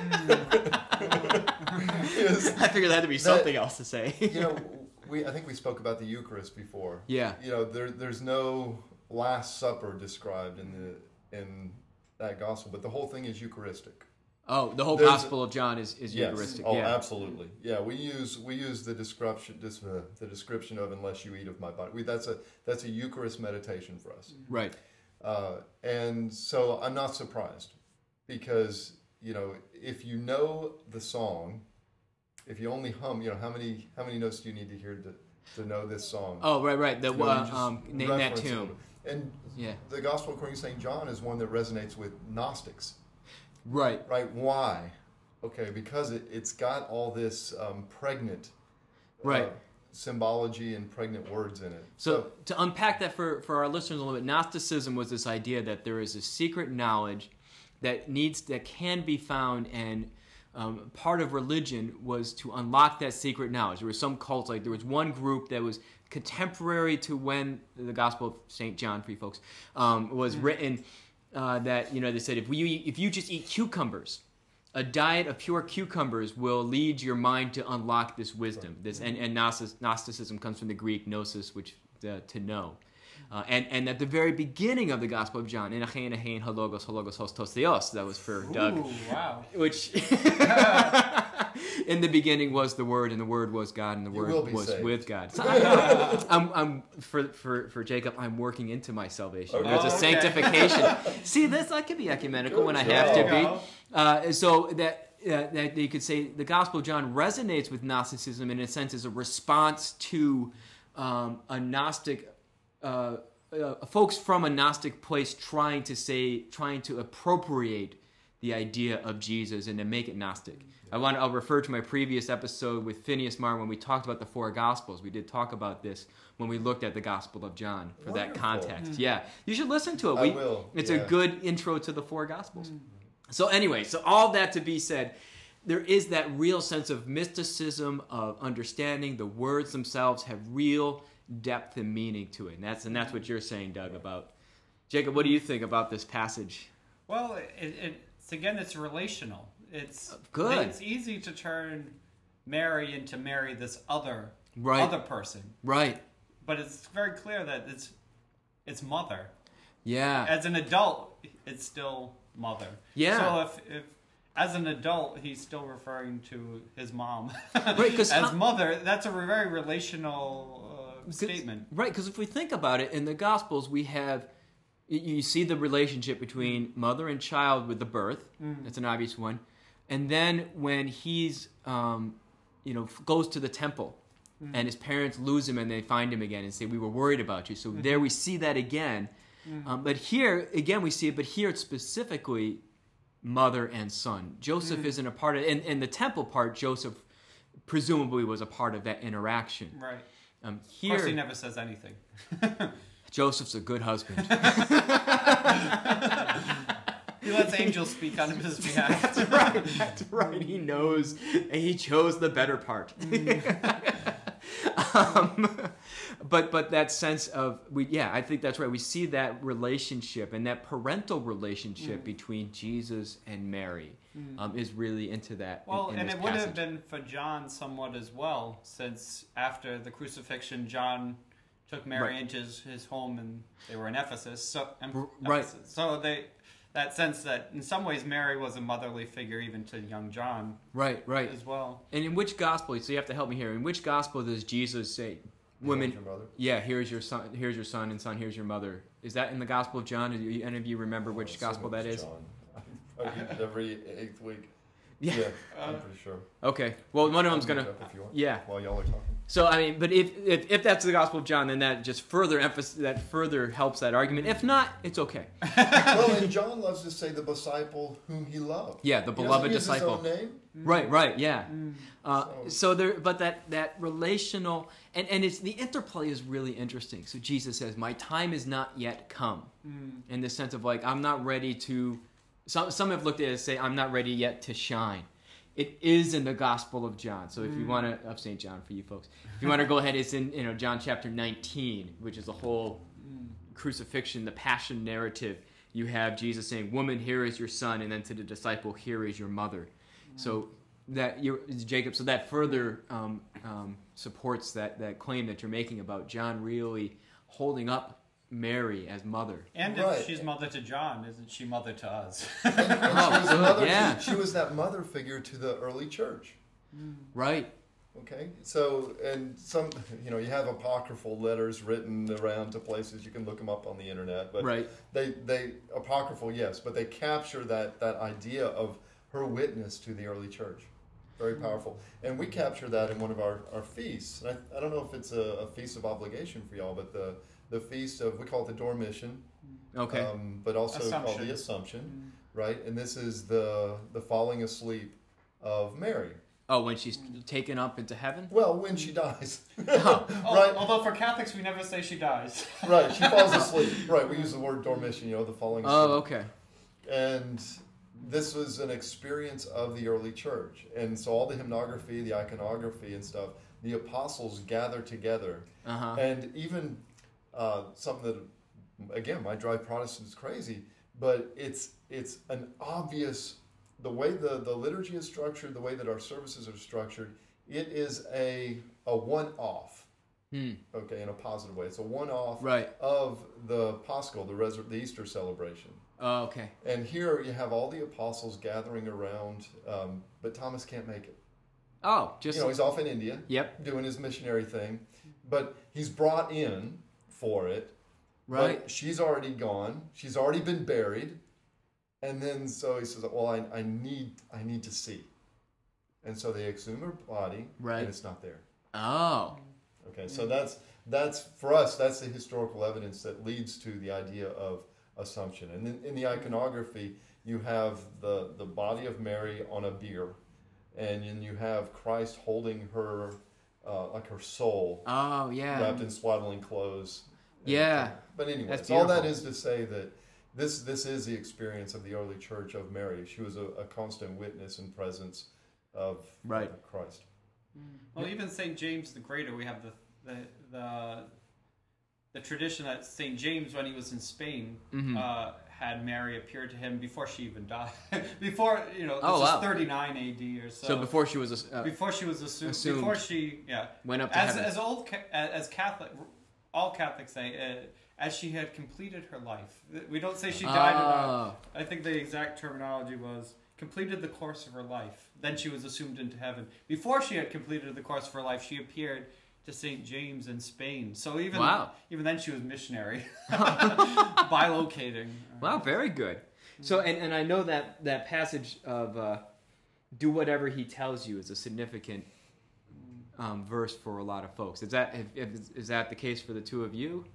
I figured that had to be something else to say. I think we spoke about the Eucharist before. Yeah. There's no Last Supper described in that gospel, but the whole thing is Eucharistic. Oh, the whole Gospel of John is Eucharistic. Oh, yeah. Absolutely. Yeah, we use the description of "unless you eat of my body." That's a Eucharist meditation for us. Right. And so I'm not surprised because if you know the song, if you only hum, how many notes do you need to hear to know this song? Oh, right. The name that tune. And the Gospel according to St. John is one that resonates with Gnostics. Right. Right. Why? Okay, because it's got all this pregnant symbology and pregnant words in it. So to unpack that for our listeners a little bit, Gnosticism was this idea that there is a secret knowledge that can be found, and part of religion was to unlock that secret knowledge. There were some cults, there was one group that was contemporary to when the Gospel of St. John, for you folks, was written. That they said if you just eat cucumbers, a diet of pure cucumbers will lead your mind to unlock this wisdom. And Gnosticism comes from the Greek gnosis, which to know. And at the very beginning of the Gospel of John, halogos hostos theos, that was for Doug. Ooh, wow. Which in the beginning was the Word, and the Word was God, and the Word was saved. with God. So I'm for Jacob, I'm working into my salvation. Okay. There's a sanctification. See, I can be ecumenical when I have to be. So that you could say the Gospel of John resonates with Gnosticism in a sense as a response to a Gnostic. Folks from a Gnostic place trying to appropriate the idea of Jesus and to make it Gnostic. I'll refer to my previous episode with Phineas Marr when we talked about the four Gospels. We did talk about this when we looked at the Gospel of John for that context. Mm-hmm. Yeah, you should listen to it. I will. It's a good intro to the four Gospels. Mm-hmm. So anyway, all that to be said, there is that real sense of mysticism, of understanding. The words themselves have real depth and meaning to it, and that's what you're saying, Doug. About Jacob, what do you think about this passage? Well, it's relational. It's good. It's easy to turn Mary into Mary, this other person, right? But it's very clear that it's mother. Yeah. As an adult, it's still mother. Yeah. So if as an adult, he's still referring to his mom right, as mother, that's a very relational statement. Right, because if we think about it, in the Gospels we have, you see the relationship between mother and child with the birth. That's an obvious one. And then when he's, goes to the temple and his parents lose him and they find him again and say, we were worried about you. So there we see that again. But here, again, we see it, but here it's specifically mother and son. Joseph isn't a part of it. In the temple part, Joseph presumably was a part of that interaction. Right. Here, of course, he never says anything. Joseph's a good husband. He lets angels speak on his behalf. That's right. He knows, and he chose the better part. But that sense of I think that's right. We see that relationship and that parental relationship between Jesus and Mary is really into that. Well, in and this it would passage. have been for John somewhat as well, since after the crucifixion, John took Mary into his home, and they were in Ephesus. So that sense that in some ways Mary was a motherly figure even to young John. Right. As well. And in which gospel? So you have to help me here. In which gospel does Jesus say, "Women, here's your son, and son, here's your mother"? Is that in the Gospel of John? Do any of you remember which gospel that is? I read it every 8th week. Yeah, I'm pretty sure. Okay, well, one of them's gonna. While y'all are talking. So I mean, but if that's the Gospel of John, then that just further helps that argument. If not, it's okay. Well, and John loves to say the disciple whom he loved. Yeah, the beloved disciple. His own name. Right, yeah. So there, but that relational and it's the interplay is really interesting. So Jesus says, "My time is not yet come," in the sense of I'm not ready to. Some have looked at it and say, "I'm not ready yet to shine." It is in the Gospel of John. So if you want to, of St. John for you folks, if you want to go ahead, it's in John chapter 19, which is the whole crucifixion, the passion narrative. You have Jesus saying, "Woman, here is your son," and then to the disciple, "Here is your mother." So that Jacob. So that further supports that claim that you're making about John really holding up Mary as mother. And if she's mother to John, isn't she mother to us? She was that mother figure to the early church. Right. Okay. So, and some, you have apocryphal letters written around to places. You can look them up on the internet. But they apocryphal, yes, but they capture that idea of her witness to the early church. Very powerful. And we capture that in one of our feasts. And I don't know if it's a feast of obligation for y'all, but the feast of, we call it the Dormition, but also called the Assumption, right? And this is the falling asleep of Mary. Oh, when she's taken up into heaven? Well, when she dies. Right. Although for Catholics, we never say she dies. Right, she falls asleep. Right, we use the word Dormition, the falling asleep. Oh, okay. And this was an experience of the early church. And so all the hymnography, the iconography and stuff, the apostles gather together. And even something that, again, might drive Protestants crazy, but it's an obvious, the way the liturgy is structured, the way that our services are structured, it is a one-off. Okay, in a positive way. It's a one-off of the Paschal, the Easter celebration. Oh, okay. And here you have all the apostles gathering around, but Thomas can't make it. Oh, just... he's off in India, doing his missionary thing, but he's brought in for it. Right. But she's already gone. She's already been buried. And then so he says, well, I need to see. And so they exhume her body, and it's not there. Oh. Okay, so that's for us, that's the historical evidence that leads to the idea of Assumption. And then in the iconography, you have the body of Mary on a bier, and then you have Christ holding her, like her soul, wrapped in swaddling clothes. But anyway, all that is to say that this is the experience of the early church of Mary. She was a constant witness and presence of Christ. Well, even St. James the Greater, we have the tradition that St. James, when he was in Spain, had Mary appear to him before she even died. Before, this is 39 AD or so. So before she was assumed. Before she went up to heaven. As Catholic, all Catholics say, as she had completed her life. We don't say she died or not. I think the exact terminology was completed the course of her life. Then she was assumed into heaven. Before she had completed the course of her life, she appeared to St. James in Spain. So even then she was missionary, bilocating. Wow, very good. So, and I know that passage of do whatever he tells you is a significant verse for a lot of folks. Is that the case for the two of you?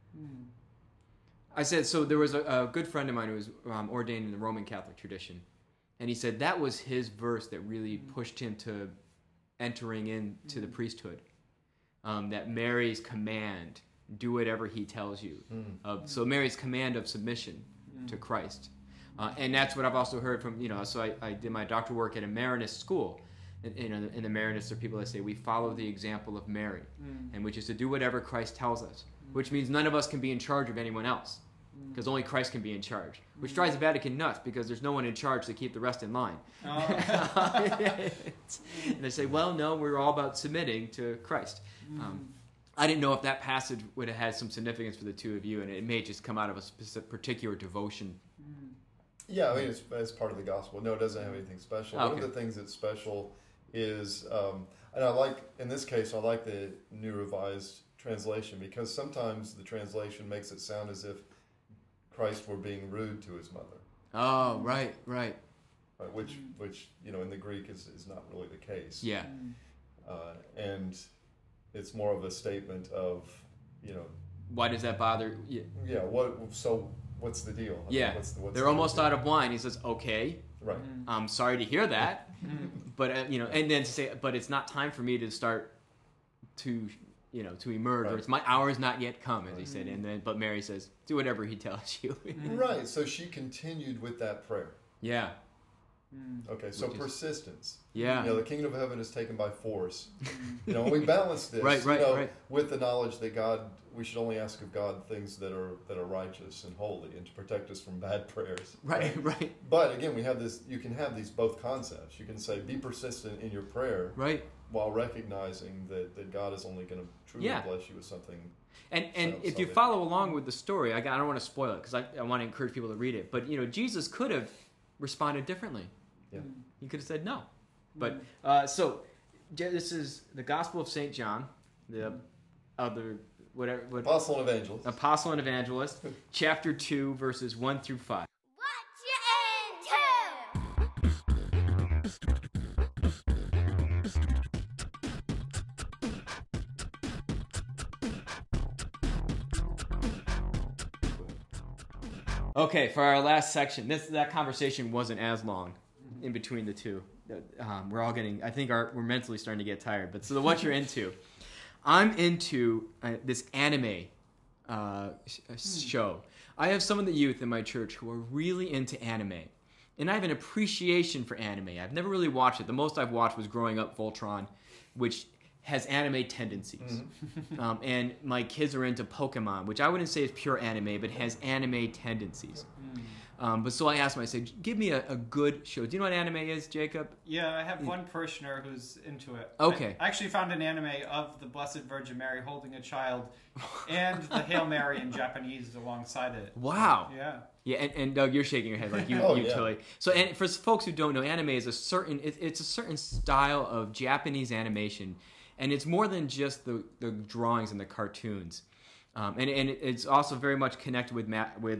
I said, so there was a good friend of mine who was ordained in the Roman Catholic tradition, and he said that was his verse that really pushed him to entering into the priesthood. That Mary's command, do whatever he tells you. So Mary's command of submission to Christ. And that's what I've also heard from, so I did my doctoral work at a Maronist school. And the Maronists are people that say we follow the example of Mary, and which is to do whatever Christ tells us, which means none of us can be in charge of anyone else, because only Christ can be in charge, which drives the Vatican nuts because there's no one in charge to keep the rest in line. And they say, well, no, we're all about submitting to Christ. I didn't know if that passage would have had some significance for the two of you, and it may just come out of a specific, particular devotion. Yeah, I mean, it's part of the gospel. No, it doesn't have anything special. One of the things that's special is, and I like, in this case, I like the New Revised Translation, because sometimes the translation makes it sound as if Christ were being rude to his mother. Oh, right. Which in the Greek is not really the case. Yeah. And it's more of a statement of, why does that bother you? Yeah, what's the deal? What's they're almost out of wine. He says, okay. Right. I'm sorry to hear that. But, and then to say, but it's not time for me to start to emerge, or it's my hour is not yet come, as he said. And then, but Mary says, do whatever he tells you. Right. So she continued with that prayer. Yeah. Okay, so persistence. Yeah. The kingdom of heaven is taken by force. And we balance this with the knowledge that we should only ask of God things that are righteous and holy, and to protect us from bad prayers. Right. But again, we have this. You can have these both concepts. You can say, be persistent in your prayer, right, while recognizing that God is only going to truly bless you with something. And if you follow along with the story, I don't want to spoil it because I want to encourage people to read it. But Jesus could have responded differently. Yeah. He could have said no. But so this is the Gospel of St. John, the other whatever Apostle and Evangelist, chapter 2, verses 1 through 5. Okay, for our last section, that conversation wasn't as long in between the two. We're all getting, I think we're mentally starting to get tired. But so what you're into, I'm into this anime show. I have some of the youth in my church who are really into anime. And I have an appreciation for anime. I've never really watched it. The most I've watched was growing up Voltron, which has anime tendencies. And my kids are into Pokemon, which I wouldn't say is pure anime, but has anime tendencies. But so I asked him, I said, give me a good show. Do you know what anime is, Jacob? Yeah, I have one parishioner who's into it. Okay. I actually found an anime of the Blessed Virgin Mary holding a child and the Hail Mary in Japanese alongside it. Wow. Yeah. Yeah, and Doug, you're shaking your head like you totally. So, and for folks who don't know, anime is it's a certain style of Japanese animation. And it's more than just the drawings and the cartoons, and it's also very much connected with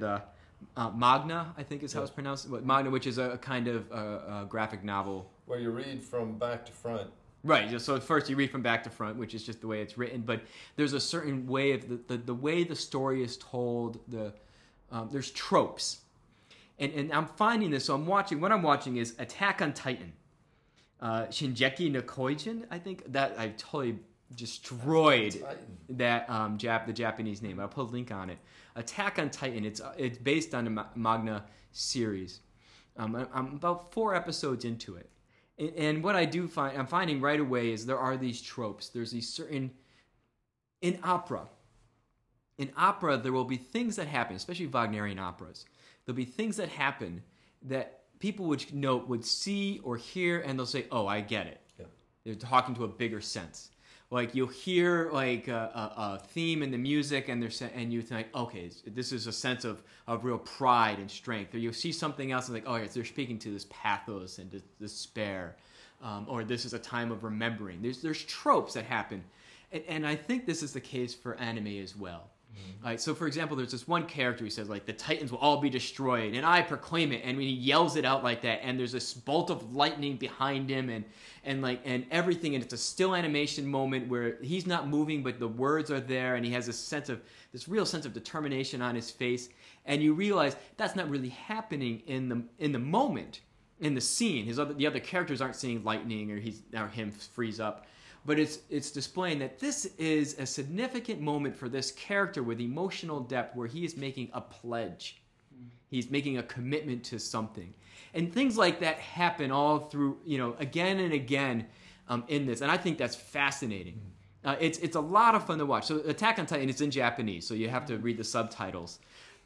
manga, I think is how it's pronounced. Manga, which is a kind of a graphic novel where you read from back to front. Right. So first you read from back to front, which is just the way it's written. But there's a certain way of the way the story is told. There's tropes, and I'm finding this. So what I'm watching is Attack on Titan. Shingeki no Kyojin, I think that I totally destroyed that the Japanese name. I'll put a link on it. Attack on Titan. It's based on a manga series. I'm about 4 episodes into it, and what I'm finding right away is there are these tropes. There's these certain in opera. In opera, there will be things that happen, especially Wagnerian operas. There'll be things that happen that people would see or hear, and they'll say, "Oh, I get it." Yeah. They're talking to a bigger sense. Like you'll hear like a theme in the music, and you think, "Okay, this is a sense of real pride and strength." Or you'll see something else, and like, "Oh, yes, they're speaking to this pathos and despair," or this is a time of remembering. There's tropes that happen, and I think this is the case for anime as well. Mm-hmm. Right, so for example, there's this one character who says like the Titans will all be destroyed, and I proclaim it, and when he yells it out like that, and there's this bolt of lightning behind him, and everything, and it's a still animation moment where he's not moving, but the words are there, and he has this real sense of determination on his face, and you realize that's not really happening in the moment, in the scene. The other characters aren't seeing lightning or him freeze up. But it's displaying that this is a significant moment for this character with emotional depth where he is making a pledge. He's making a commitment to something. And things like that happen all through, again and again in this. And I think that's fascinating. It's a lot of fun to watch. So Attack on Titan, it's in Japanese, so you have to read the subtitles.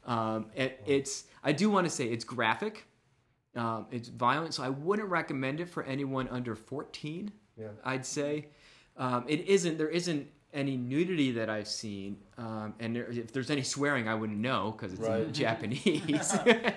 I do want to say it's graphic. It's violent, so I wouldn't recommend it for anyone under 14, I'd say. There isn't any nudity that I've seen, and if there's any swearing, I wouldn't know because it's in Japanese.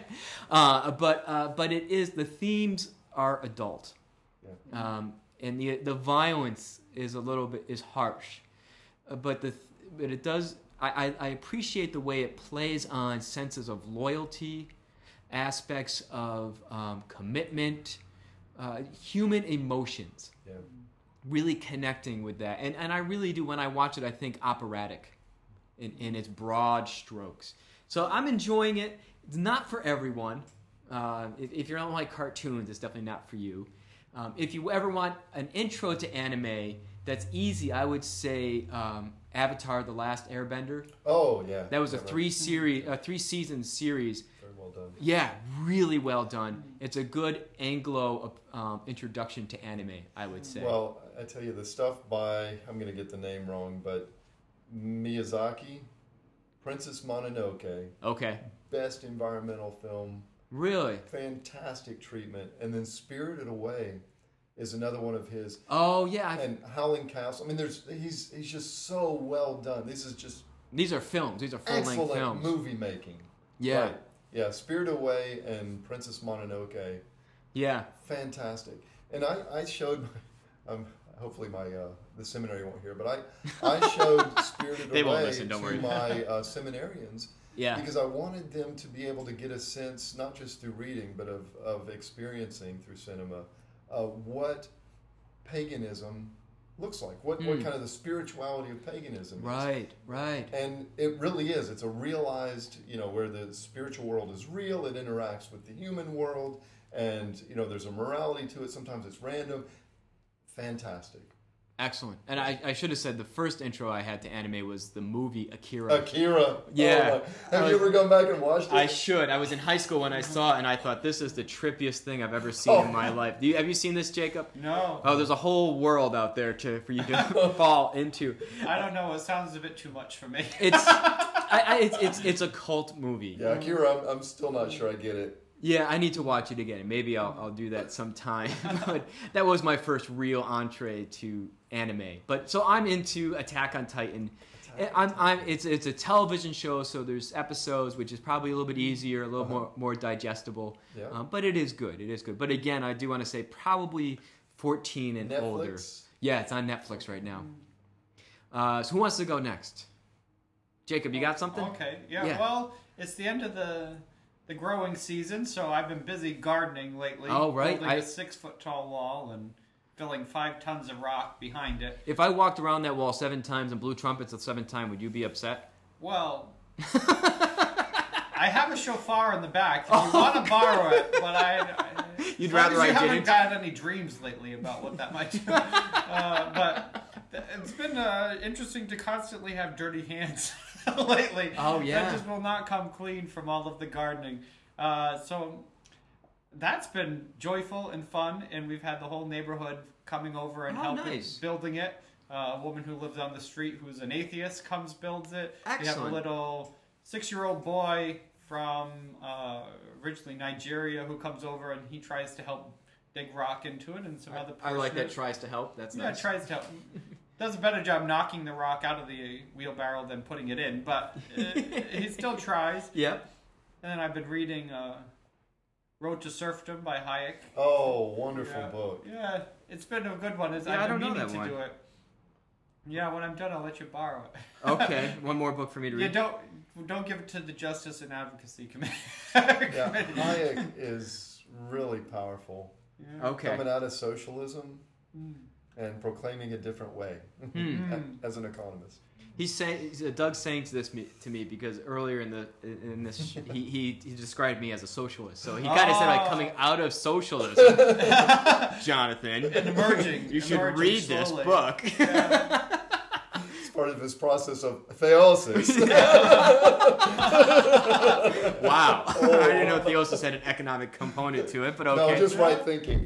But it is, the themes are adult, and the violence is is harsh, but it does. I appreciate the way it plays on senses of loyalty, aspects of commitment, human emotions. Yeah. Really connecting with that. And I really do, when I watch it, I think operatic in its broad strokes. So I'm enjoying it. It's not for everyone. If you don't like cartoons, it's definitely not for you. If you ever want an intro to anime that's easy, I would say Avatar: The Last Airbender. Oh yeah, that was a 3-season series. Very well done. Yeah, really well done. It's a good Anglo introduction to anime, I would say. Well, I tell you, the stuff by, I'm going to get the name wrong, but Miyazaki, Princess Mononoke. Okay. Best environmental film. Really? Fantastic treatment. And then Spirited Away is another one of his. Oh yeah. And Howling Castle. I mean, he's just so well done. These are films. These are full-length films. Excellent movie making. Yeah. Right. Yeah, Spirited Away and Princess Mononoke. Yeah. Fantastic. And I showed, hopefully the seminary won't hear, but I showed Spirited They Away won't listen, don't to worry. my seminarians. Yeah. Because I wanted them to be able to get a sense, not just through reading, but of experiencing through cinema, what paganism looks like. What kind of the spirituality of paganism is. Right. And it really is. It's a realized, where the spiritual world is real, it interacts with the human world, and, there's a morality to it. Sometimes it's random. Fantastic. Excellent. And I should have said the first intro I had to anime was the movie Akira. Akira. Yeah. Have you ever gone back and watched it? I should. I was in high school when I saw it, and I thought, this is the trippiest thing I've ever seen in my life. Have you seen this, Jacob? No. Oh, there's a whole world out there for you to fall into. I don't know. It sounds a bit too much for me. It's a cult movie. Yeah, Akira, I'm still not sure I get it. Yeah, I need to watch it again. Maybe I'll do that sometime. But that was my first real entree to anime. But so I'm into Attack on Titan. It's a television show, so there's episodes, which is probably a little bit easier, a little more digestible. Yeah. But it is good. It is good. But again, I do want to say probably 14 and Netflix? older. Yeah, it's on Netflix right now. So who wants to go next? Jacob, you got something? Okay. Yeah. Well, it's the end of the growing season, so I've been busy gardening lately. Oh, right. Building a 6-foot-tall wall and filling 5 tons of rock behind it. If I walked around that wall 7 times and blew trumpets the 7th time, would you be upset? Well, I have a shofar in the back. If you want to borrow it, but you'd rather I didn't. I haven't had any dreams lately about what that might do. But it's been interesting to constantly have dirty hands lately. Oh yeah, that just will not come clean from all of the gardening. So that's been joyful and fun, and we've had the whole neighborhood coming over and helping building it. A woman who lives on the street who's an atheist comes builds it. Excellent. We have a little 6-year-old boy from originally Nigeria who comes over and he tries to help dig rock into it, and some other I like that tries to help. That's nice. Yeah, tries to help. Does a better job knocking the rock out of the wheelbarrow than putting it in, but he still tries. Yep. And then I've been reading Road to Serfdom by Hayek. Oh, wonderful book. Yeah, it's been a good one. I don't know that one. Do it. Yeah, when I'm done, I'll let you borrow it. Okay, one more book for me to read. Yeah, don't give it to the Justice and Advocacy Committee. Yeah, Hayek is really powerful. Yeah. Okay. Coming out of socialism and proclaiming a different way as an economist. He's saying, Doug's saying to me because earlier in this he described me as a socialist. So he kind of said like coming out of socialism, Jonathan, and emerging. You should read slowly. this book. Yeah. It's part of his process of theosis. Wow, I didn't know theosis had an economic component to it, but okay. No, just right thinking.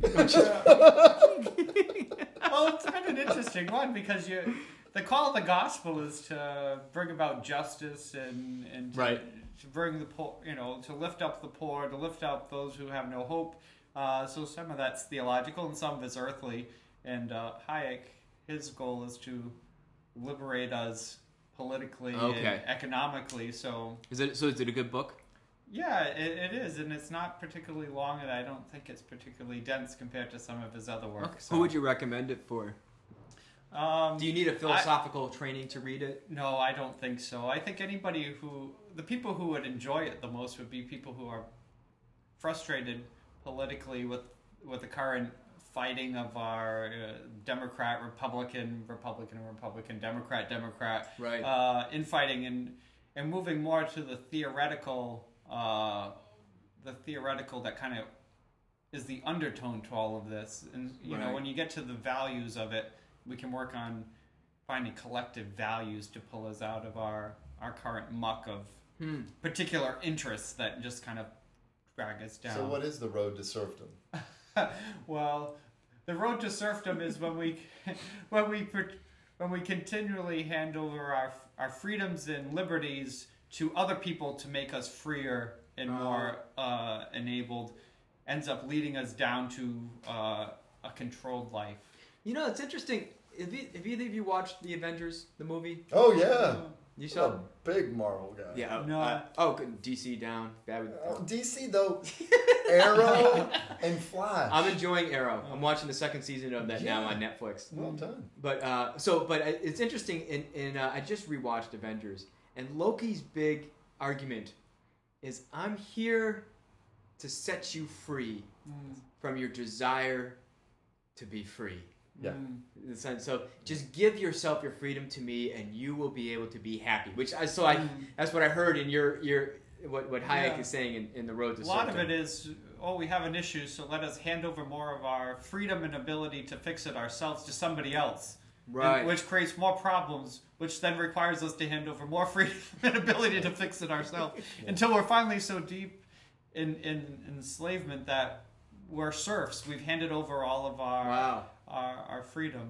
Well, it's been an interesting one because the call of the gospel is to bring about justice and to bring the poor, to lift up the poor, to lift up those who have no hope. So some of that's theological and some of it's earthly. And Hayek, his goal is to liberate us politically and economically. So is it a good book? Yeah, it is, and it's not particularly long, and I don't think it's particularly dense compared to some of his other work. Okay. So. Who would you recommend it for? Do you need a philosophical training to read it? No, I don't think so. I think the people who would enjoy it the most would be people who are frustrated politically with the current fighting of our Democrat, Republican, Democrat, right. Infighting and moving more to the theoretical that kind of is the undertone to all of this. And, when you get to the values of it, we can work on finding collective values to pull us out of our current muck of particular interests that just kind of drag us down. So what is the road to serfdom? Well, the road to serfdom is when we continually hand over our freedoms and liberties to other people to make us freer and more enabled, ends up leading us down to a controlled life. You know, it's interesting. Have either of you watched The Avengers, the movie? Oh, yeah. You saw? A big Marvel guy. Yeah. No. DC down. Bad with DC, though. Arrow and Flash. I'm enjoying Arrow. I'm watching the second season of that now on Netflix. Well done. But it's interesting. I just rewatched Avengers, and Loki's big argument is, I'm here to set you free from your desire to be free. Yeah. So just give yourself your freedom to me, and you will be able to be happy. That's what I heard in your what Hayek is saying in The Road to Serfdom. A lot of it is, we have an issue, so let us hand over more of our freedom and ability to fix it ourselves to somebody else. Right. Which creates more problems, which then requires us to hand over more freedom and ability to fix it ourselves until we're finally so deep in enslavement that we're serfs. We've handed over all of our freedom.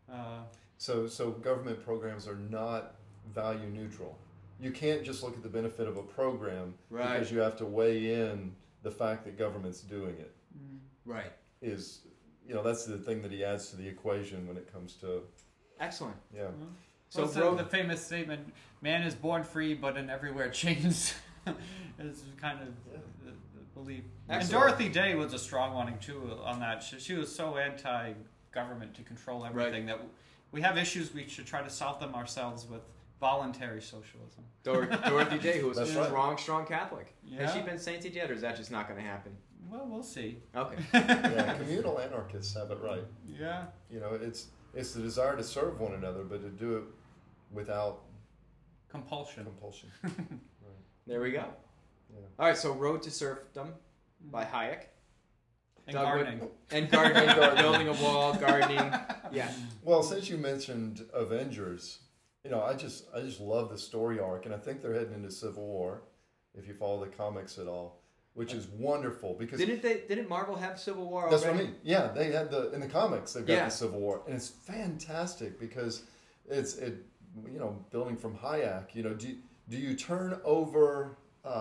So government programs are not value neutral. You can't just look at the benefit of a program because you have to weigh in the fact that government's doing it. Right. That's the thing that he adds to the equation when it comes to... Excellent. Yeah. So the famous statement, man is born free, but in everywhere chains, is kind of the belief. Excellent. And Dorothy Day was a strong one, too, on that. She was so anti-government to control everything that we have issues, we should try to solve them ourselves with voluntary socialism. Dorothy Day, who was a strong Catholic. Yeah. Has she been sainted yet, or is that just not going to happen? Well, we'll see. Okay. Yeah, communal anarchists have it right. Yeah. It's the desire to serve one another, but to do it without compulsion. Right. There we go. Yeah. All right, so Road to Serfdom by Hayek. And gardening. And gardening, building a wall, gardening. Yeah. Well, since you mentioned Avengers, I just love the story arc, and I think they're heading into Civil War, if you follow the comics at all, which is wonderful because didn't Marvel have Civil War already? That's what I mean. Yeah, they had in the comics they've got the Civil War, and it's fantastic because it's building from Hayek. Do you turn over?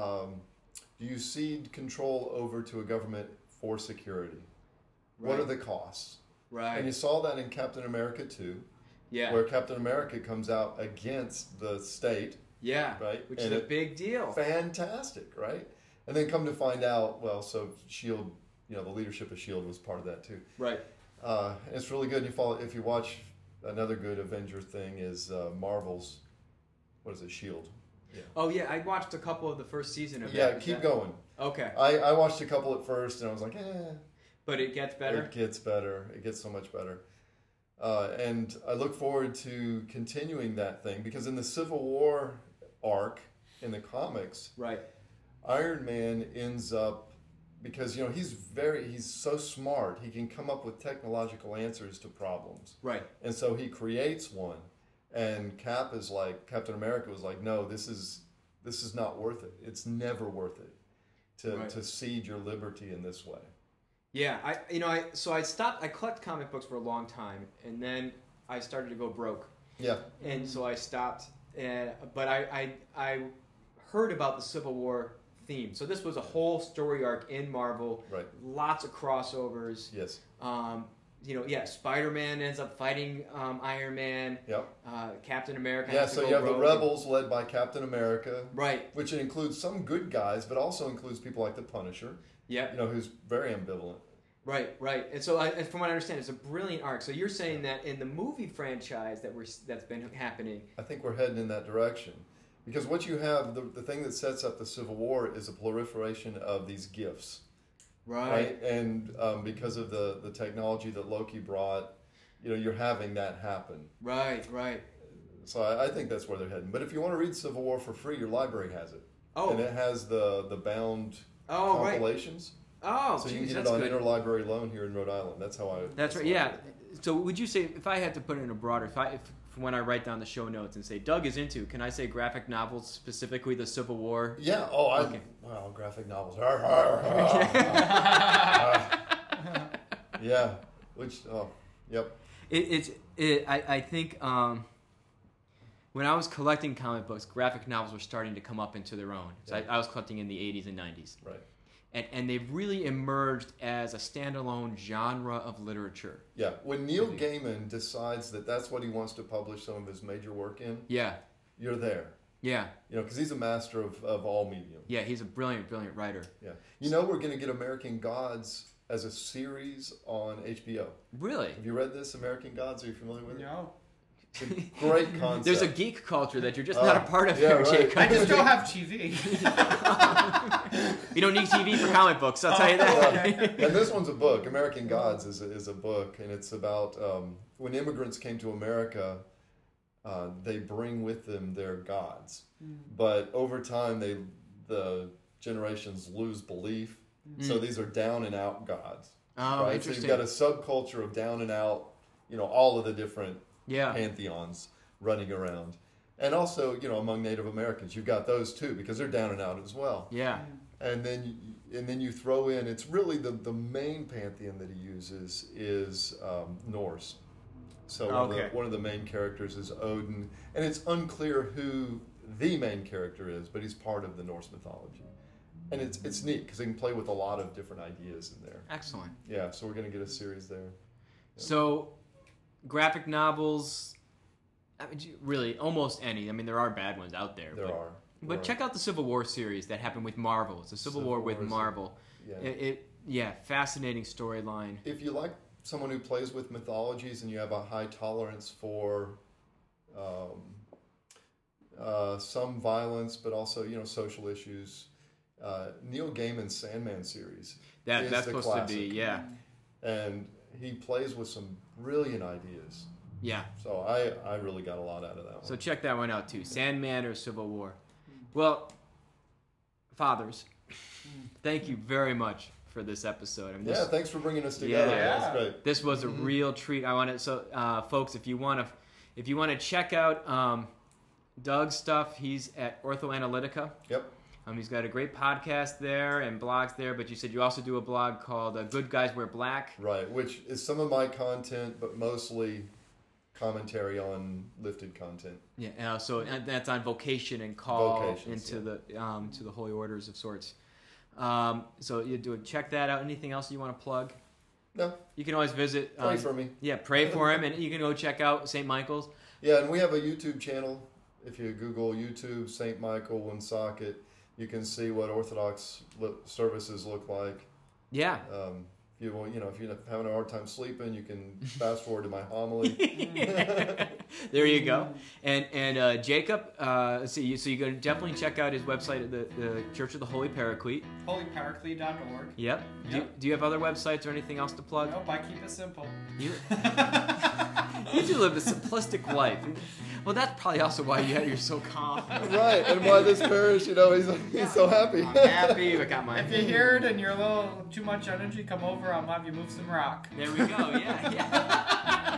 Do you cede control over to a government for security? Right. What are the costs? Right. And you saw that in Captain America 2. Yeah. Where Captain America comes out against the state. Yeah. Right. Which is a big deal. Fantastic, right? And then come to find out, so S.H.I.E.L.D., the leadership of S.H.I.E.L.D. was part of that too. Right. It's really good. If you watch, another good Avenger thing is Marvel's, what is it, S.H.I.E.L.D. Yeah. Oh, yeah, I watched a couple of the first season of that. Yeah, keep going. Okay. I watched a couple at first, and I was like, But it gets better? It gets better. It gets so much better. And I look forward to continuing that thing, because in the Civil War arc, in the comics... Right. Iron Man ends up, because he's so smart, he can come up with technological answers to problems. Right. And so he creates one, and Captain America was like, no, this is not worth it. It's never worth it to cede your liberty in this way. Yeah, I stopped. I collect comic books for a long time, and then I started to go broke. Yeah. And so I stopped, but I heard about the Civil War theme. So this was a whole story arc in Marvel. Right. Lots of crossovers. Yes. Spider-Man ends up fighting Iron Man. Yep. Captain America. Yeah, so you have the Rebels led by Captain America. Right. Which includes some good guys, but also includes people like the Punisher. Yep. Who's very ambivalent. Right. And so, from what I understand, it's a brilliant arc. So you're saying that in the movie franchise that's been happening, I think we're heading in that direction. Because what you have, the thing that sets up the Civil War is a proliferation of these gifts. Right? And because of the technology that Loki brought, you're having that happen. Right. So I think that's where they're heading. But if you want to read Civil War for free, your library has it. Oh. And it has the bound compilations. Right. Oh, so you can get it on interlibrary loan here in Rhode Island. That's how I... That's right, yeah. So would you say, if I had to put it in a broader, if when I write down the show notes and say Doug is into, can I say graphic novels, specifically the Civil War? Yeah. Well, graphic novels. Yeah. Yep. I think when I was collecting comic books, graphic novels were starting to come up into their own. So I was collecting in the 80s and 90s. Right. And they've really emerged as a standalone genre of literature. Yeah, when Neil Gaiman decides that that's what he wants to publish some of his major work in, you're there. Yeah. Because he's a master of all medium. Yeah, he's a brilliant, brilliant writer. Yeah. We're going to get American Gods as a series on HBO. Really? Have you read this, American Gods? Are you familiar with it? No. It's a great concept. There's a geek culture that you're just not a part of. Yeah, right. I just don't have TV. You don't need TV for comic books, I'll tell you that. And this one's a book. American Gods is a book, and it's about when immigrants came to America, they bring with them their gods. But over time, the generations lose belief. So these are down and out gods. Oh, right? interesting. So you've got a subculture of down and out, all of the different pantheons running around. And also, among Native Americans, you've got those too, because they're down and out as well. Yeah. And then you throw in, it's really the main pantheon that he uses is Norse. So one of the main characters is Odin, and it's unclear who the main character is, but he's part of the Norse mythology. And it's neat because they can play with a lot of different ideas in there. Excellent. Yeah, so we're going to get a series there. Yeah. So, graphic novels, really, almost any. I mean, there are bad ones out there. But check out the Civil War series that happened with Marvel. It's a Civil War with Marvel. Fascinating storyline. If you like someone who plays with mythologies and you have a high tolerance for some violence, but also social issues, Neil Gaiman's Sandman series that's supposed classic. To be, and he plays with some brilliant ideas. Yeah. So I really got a lot out of that one. So check that one out too. Sandman or Civil War. Well, fathers, thank you very much for this episode. Thanks for bringing us together. Yeah. That's great. This was a real treat. I want to folks, if you want to check out Doug's stuff, he's at OrthoAnalytica. Yep. He's got a great podcast there and blogs there, but you said you also do a blog called Good Guys Wear Black. Right, which is some of my content, but mostly commentary on lifted content. Yeah, so that's on vocation and call into the holy orders of sorts. So you check that out. Anything else you want to plug? No. You can always visit. Pray for me. Yeah, pray for him, and you can go check out St. Michael's. Yeah, and we have a YouTube channel. If you Google YouTube St. Michael Woonsocket, you can see what Orthodox services look like. Yeah. If you're having a hard time sleeping, you can fast forward to my homily. There you go. And Jacob, so you can definitely check out his website at the Church of the Holy Paraclete. HolyParaclete.org. Yep. Do you have other websites or anything else to plug? Nope, I keep it simple. You do live a simplistic life. Well, that's probably also why you're so calm. Right, and why this parish, he's so happy. I'm happy. I got my. If you're here and you're a little too much energy, come over. I'll have you move some rock. There we go. Yeah.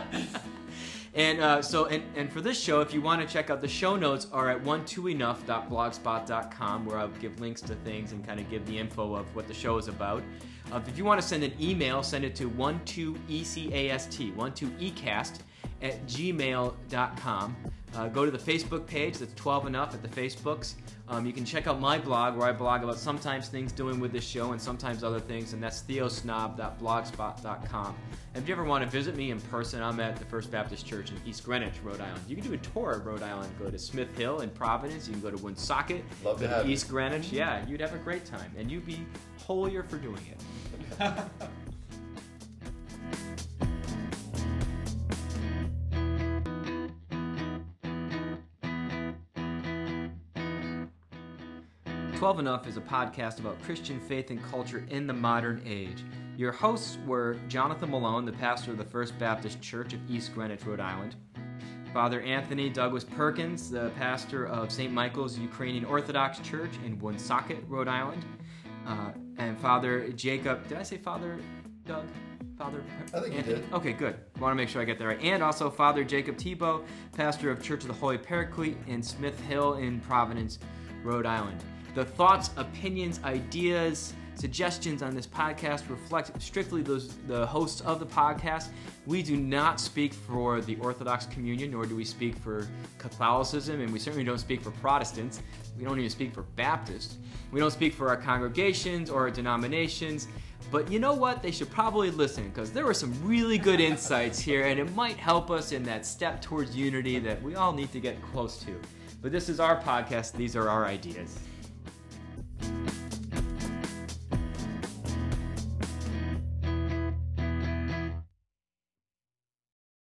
And for this show, if you want to check out the show notes, are at 12enough.blogspot.com, where I'll give links to things and kind of give the info of what the show is about. If you want to send an email, send it to 12ecast@gmail.com. Go to the Facebook page, that's 12 Enough at the Facebooks. You can check out my blog, where I blog about sometimes things doing with this show and sometimes other things, and that's theosnob.blogspot.com. And if you ever want to visit me in person, I'm at the First Baptist Church in East Greenwich, Rhode Island. You can do a tour of Rhode Island. Go to Smith Hill in Providence. You can go to Woonsocket. Love to have East Greenwich. Yeah, you'd have a great time, and you'd be holier for doing it. 12 Enough is a podcast about Christian faith and culture in the modern age. Your hosts were Jonathan Malone, the pastor of the First Baptist Church of East Greenwich, Rhode Island; Father Anthony Douglas Perkins, the pastor of St. Michael's Ukrainian Orthodox Church in Woonsocket, Rhode Island; and Father Jacob, did I say Father Doug? Father? I think you did. Okay, good. I want to make sure I get that right. And also Father Jacob Tebow, pastor of Church of the Holy Paraclete in Smith Hill in Providence, Rhode Island. The thoughts, opinions, ideas, suggestions on this podcast reflect strictly the hosts of the podcast. We do not speak for the Orthodox communion, nor do we speak for Catholicism, and we certainly don't speak for Protestants. We don't even speak for Baptists. We don't speak for our congregations or our denominations. But you know what? They should probably listen, because there were some really good insights here, and it might help us in that step towards unity that we all need to get close to. But this is our podcast. These are our ideas.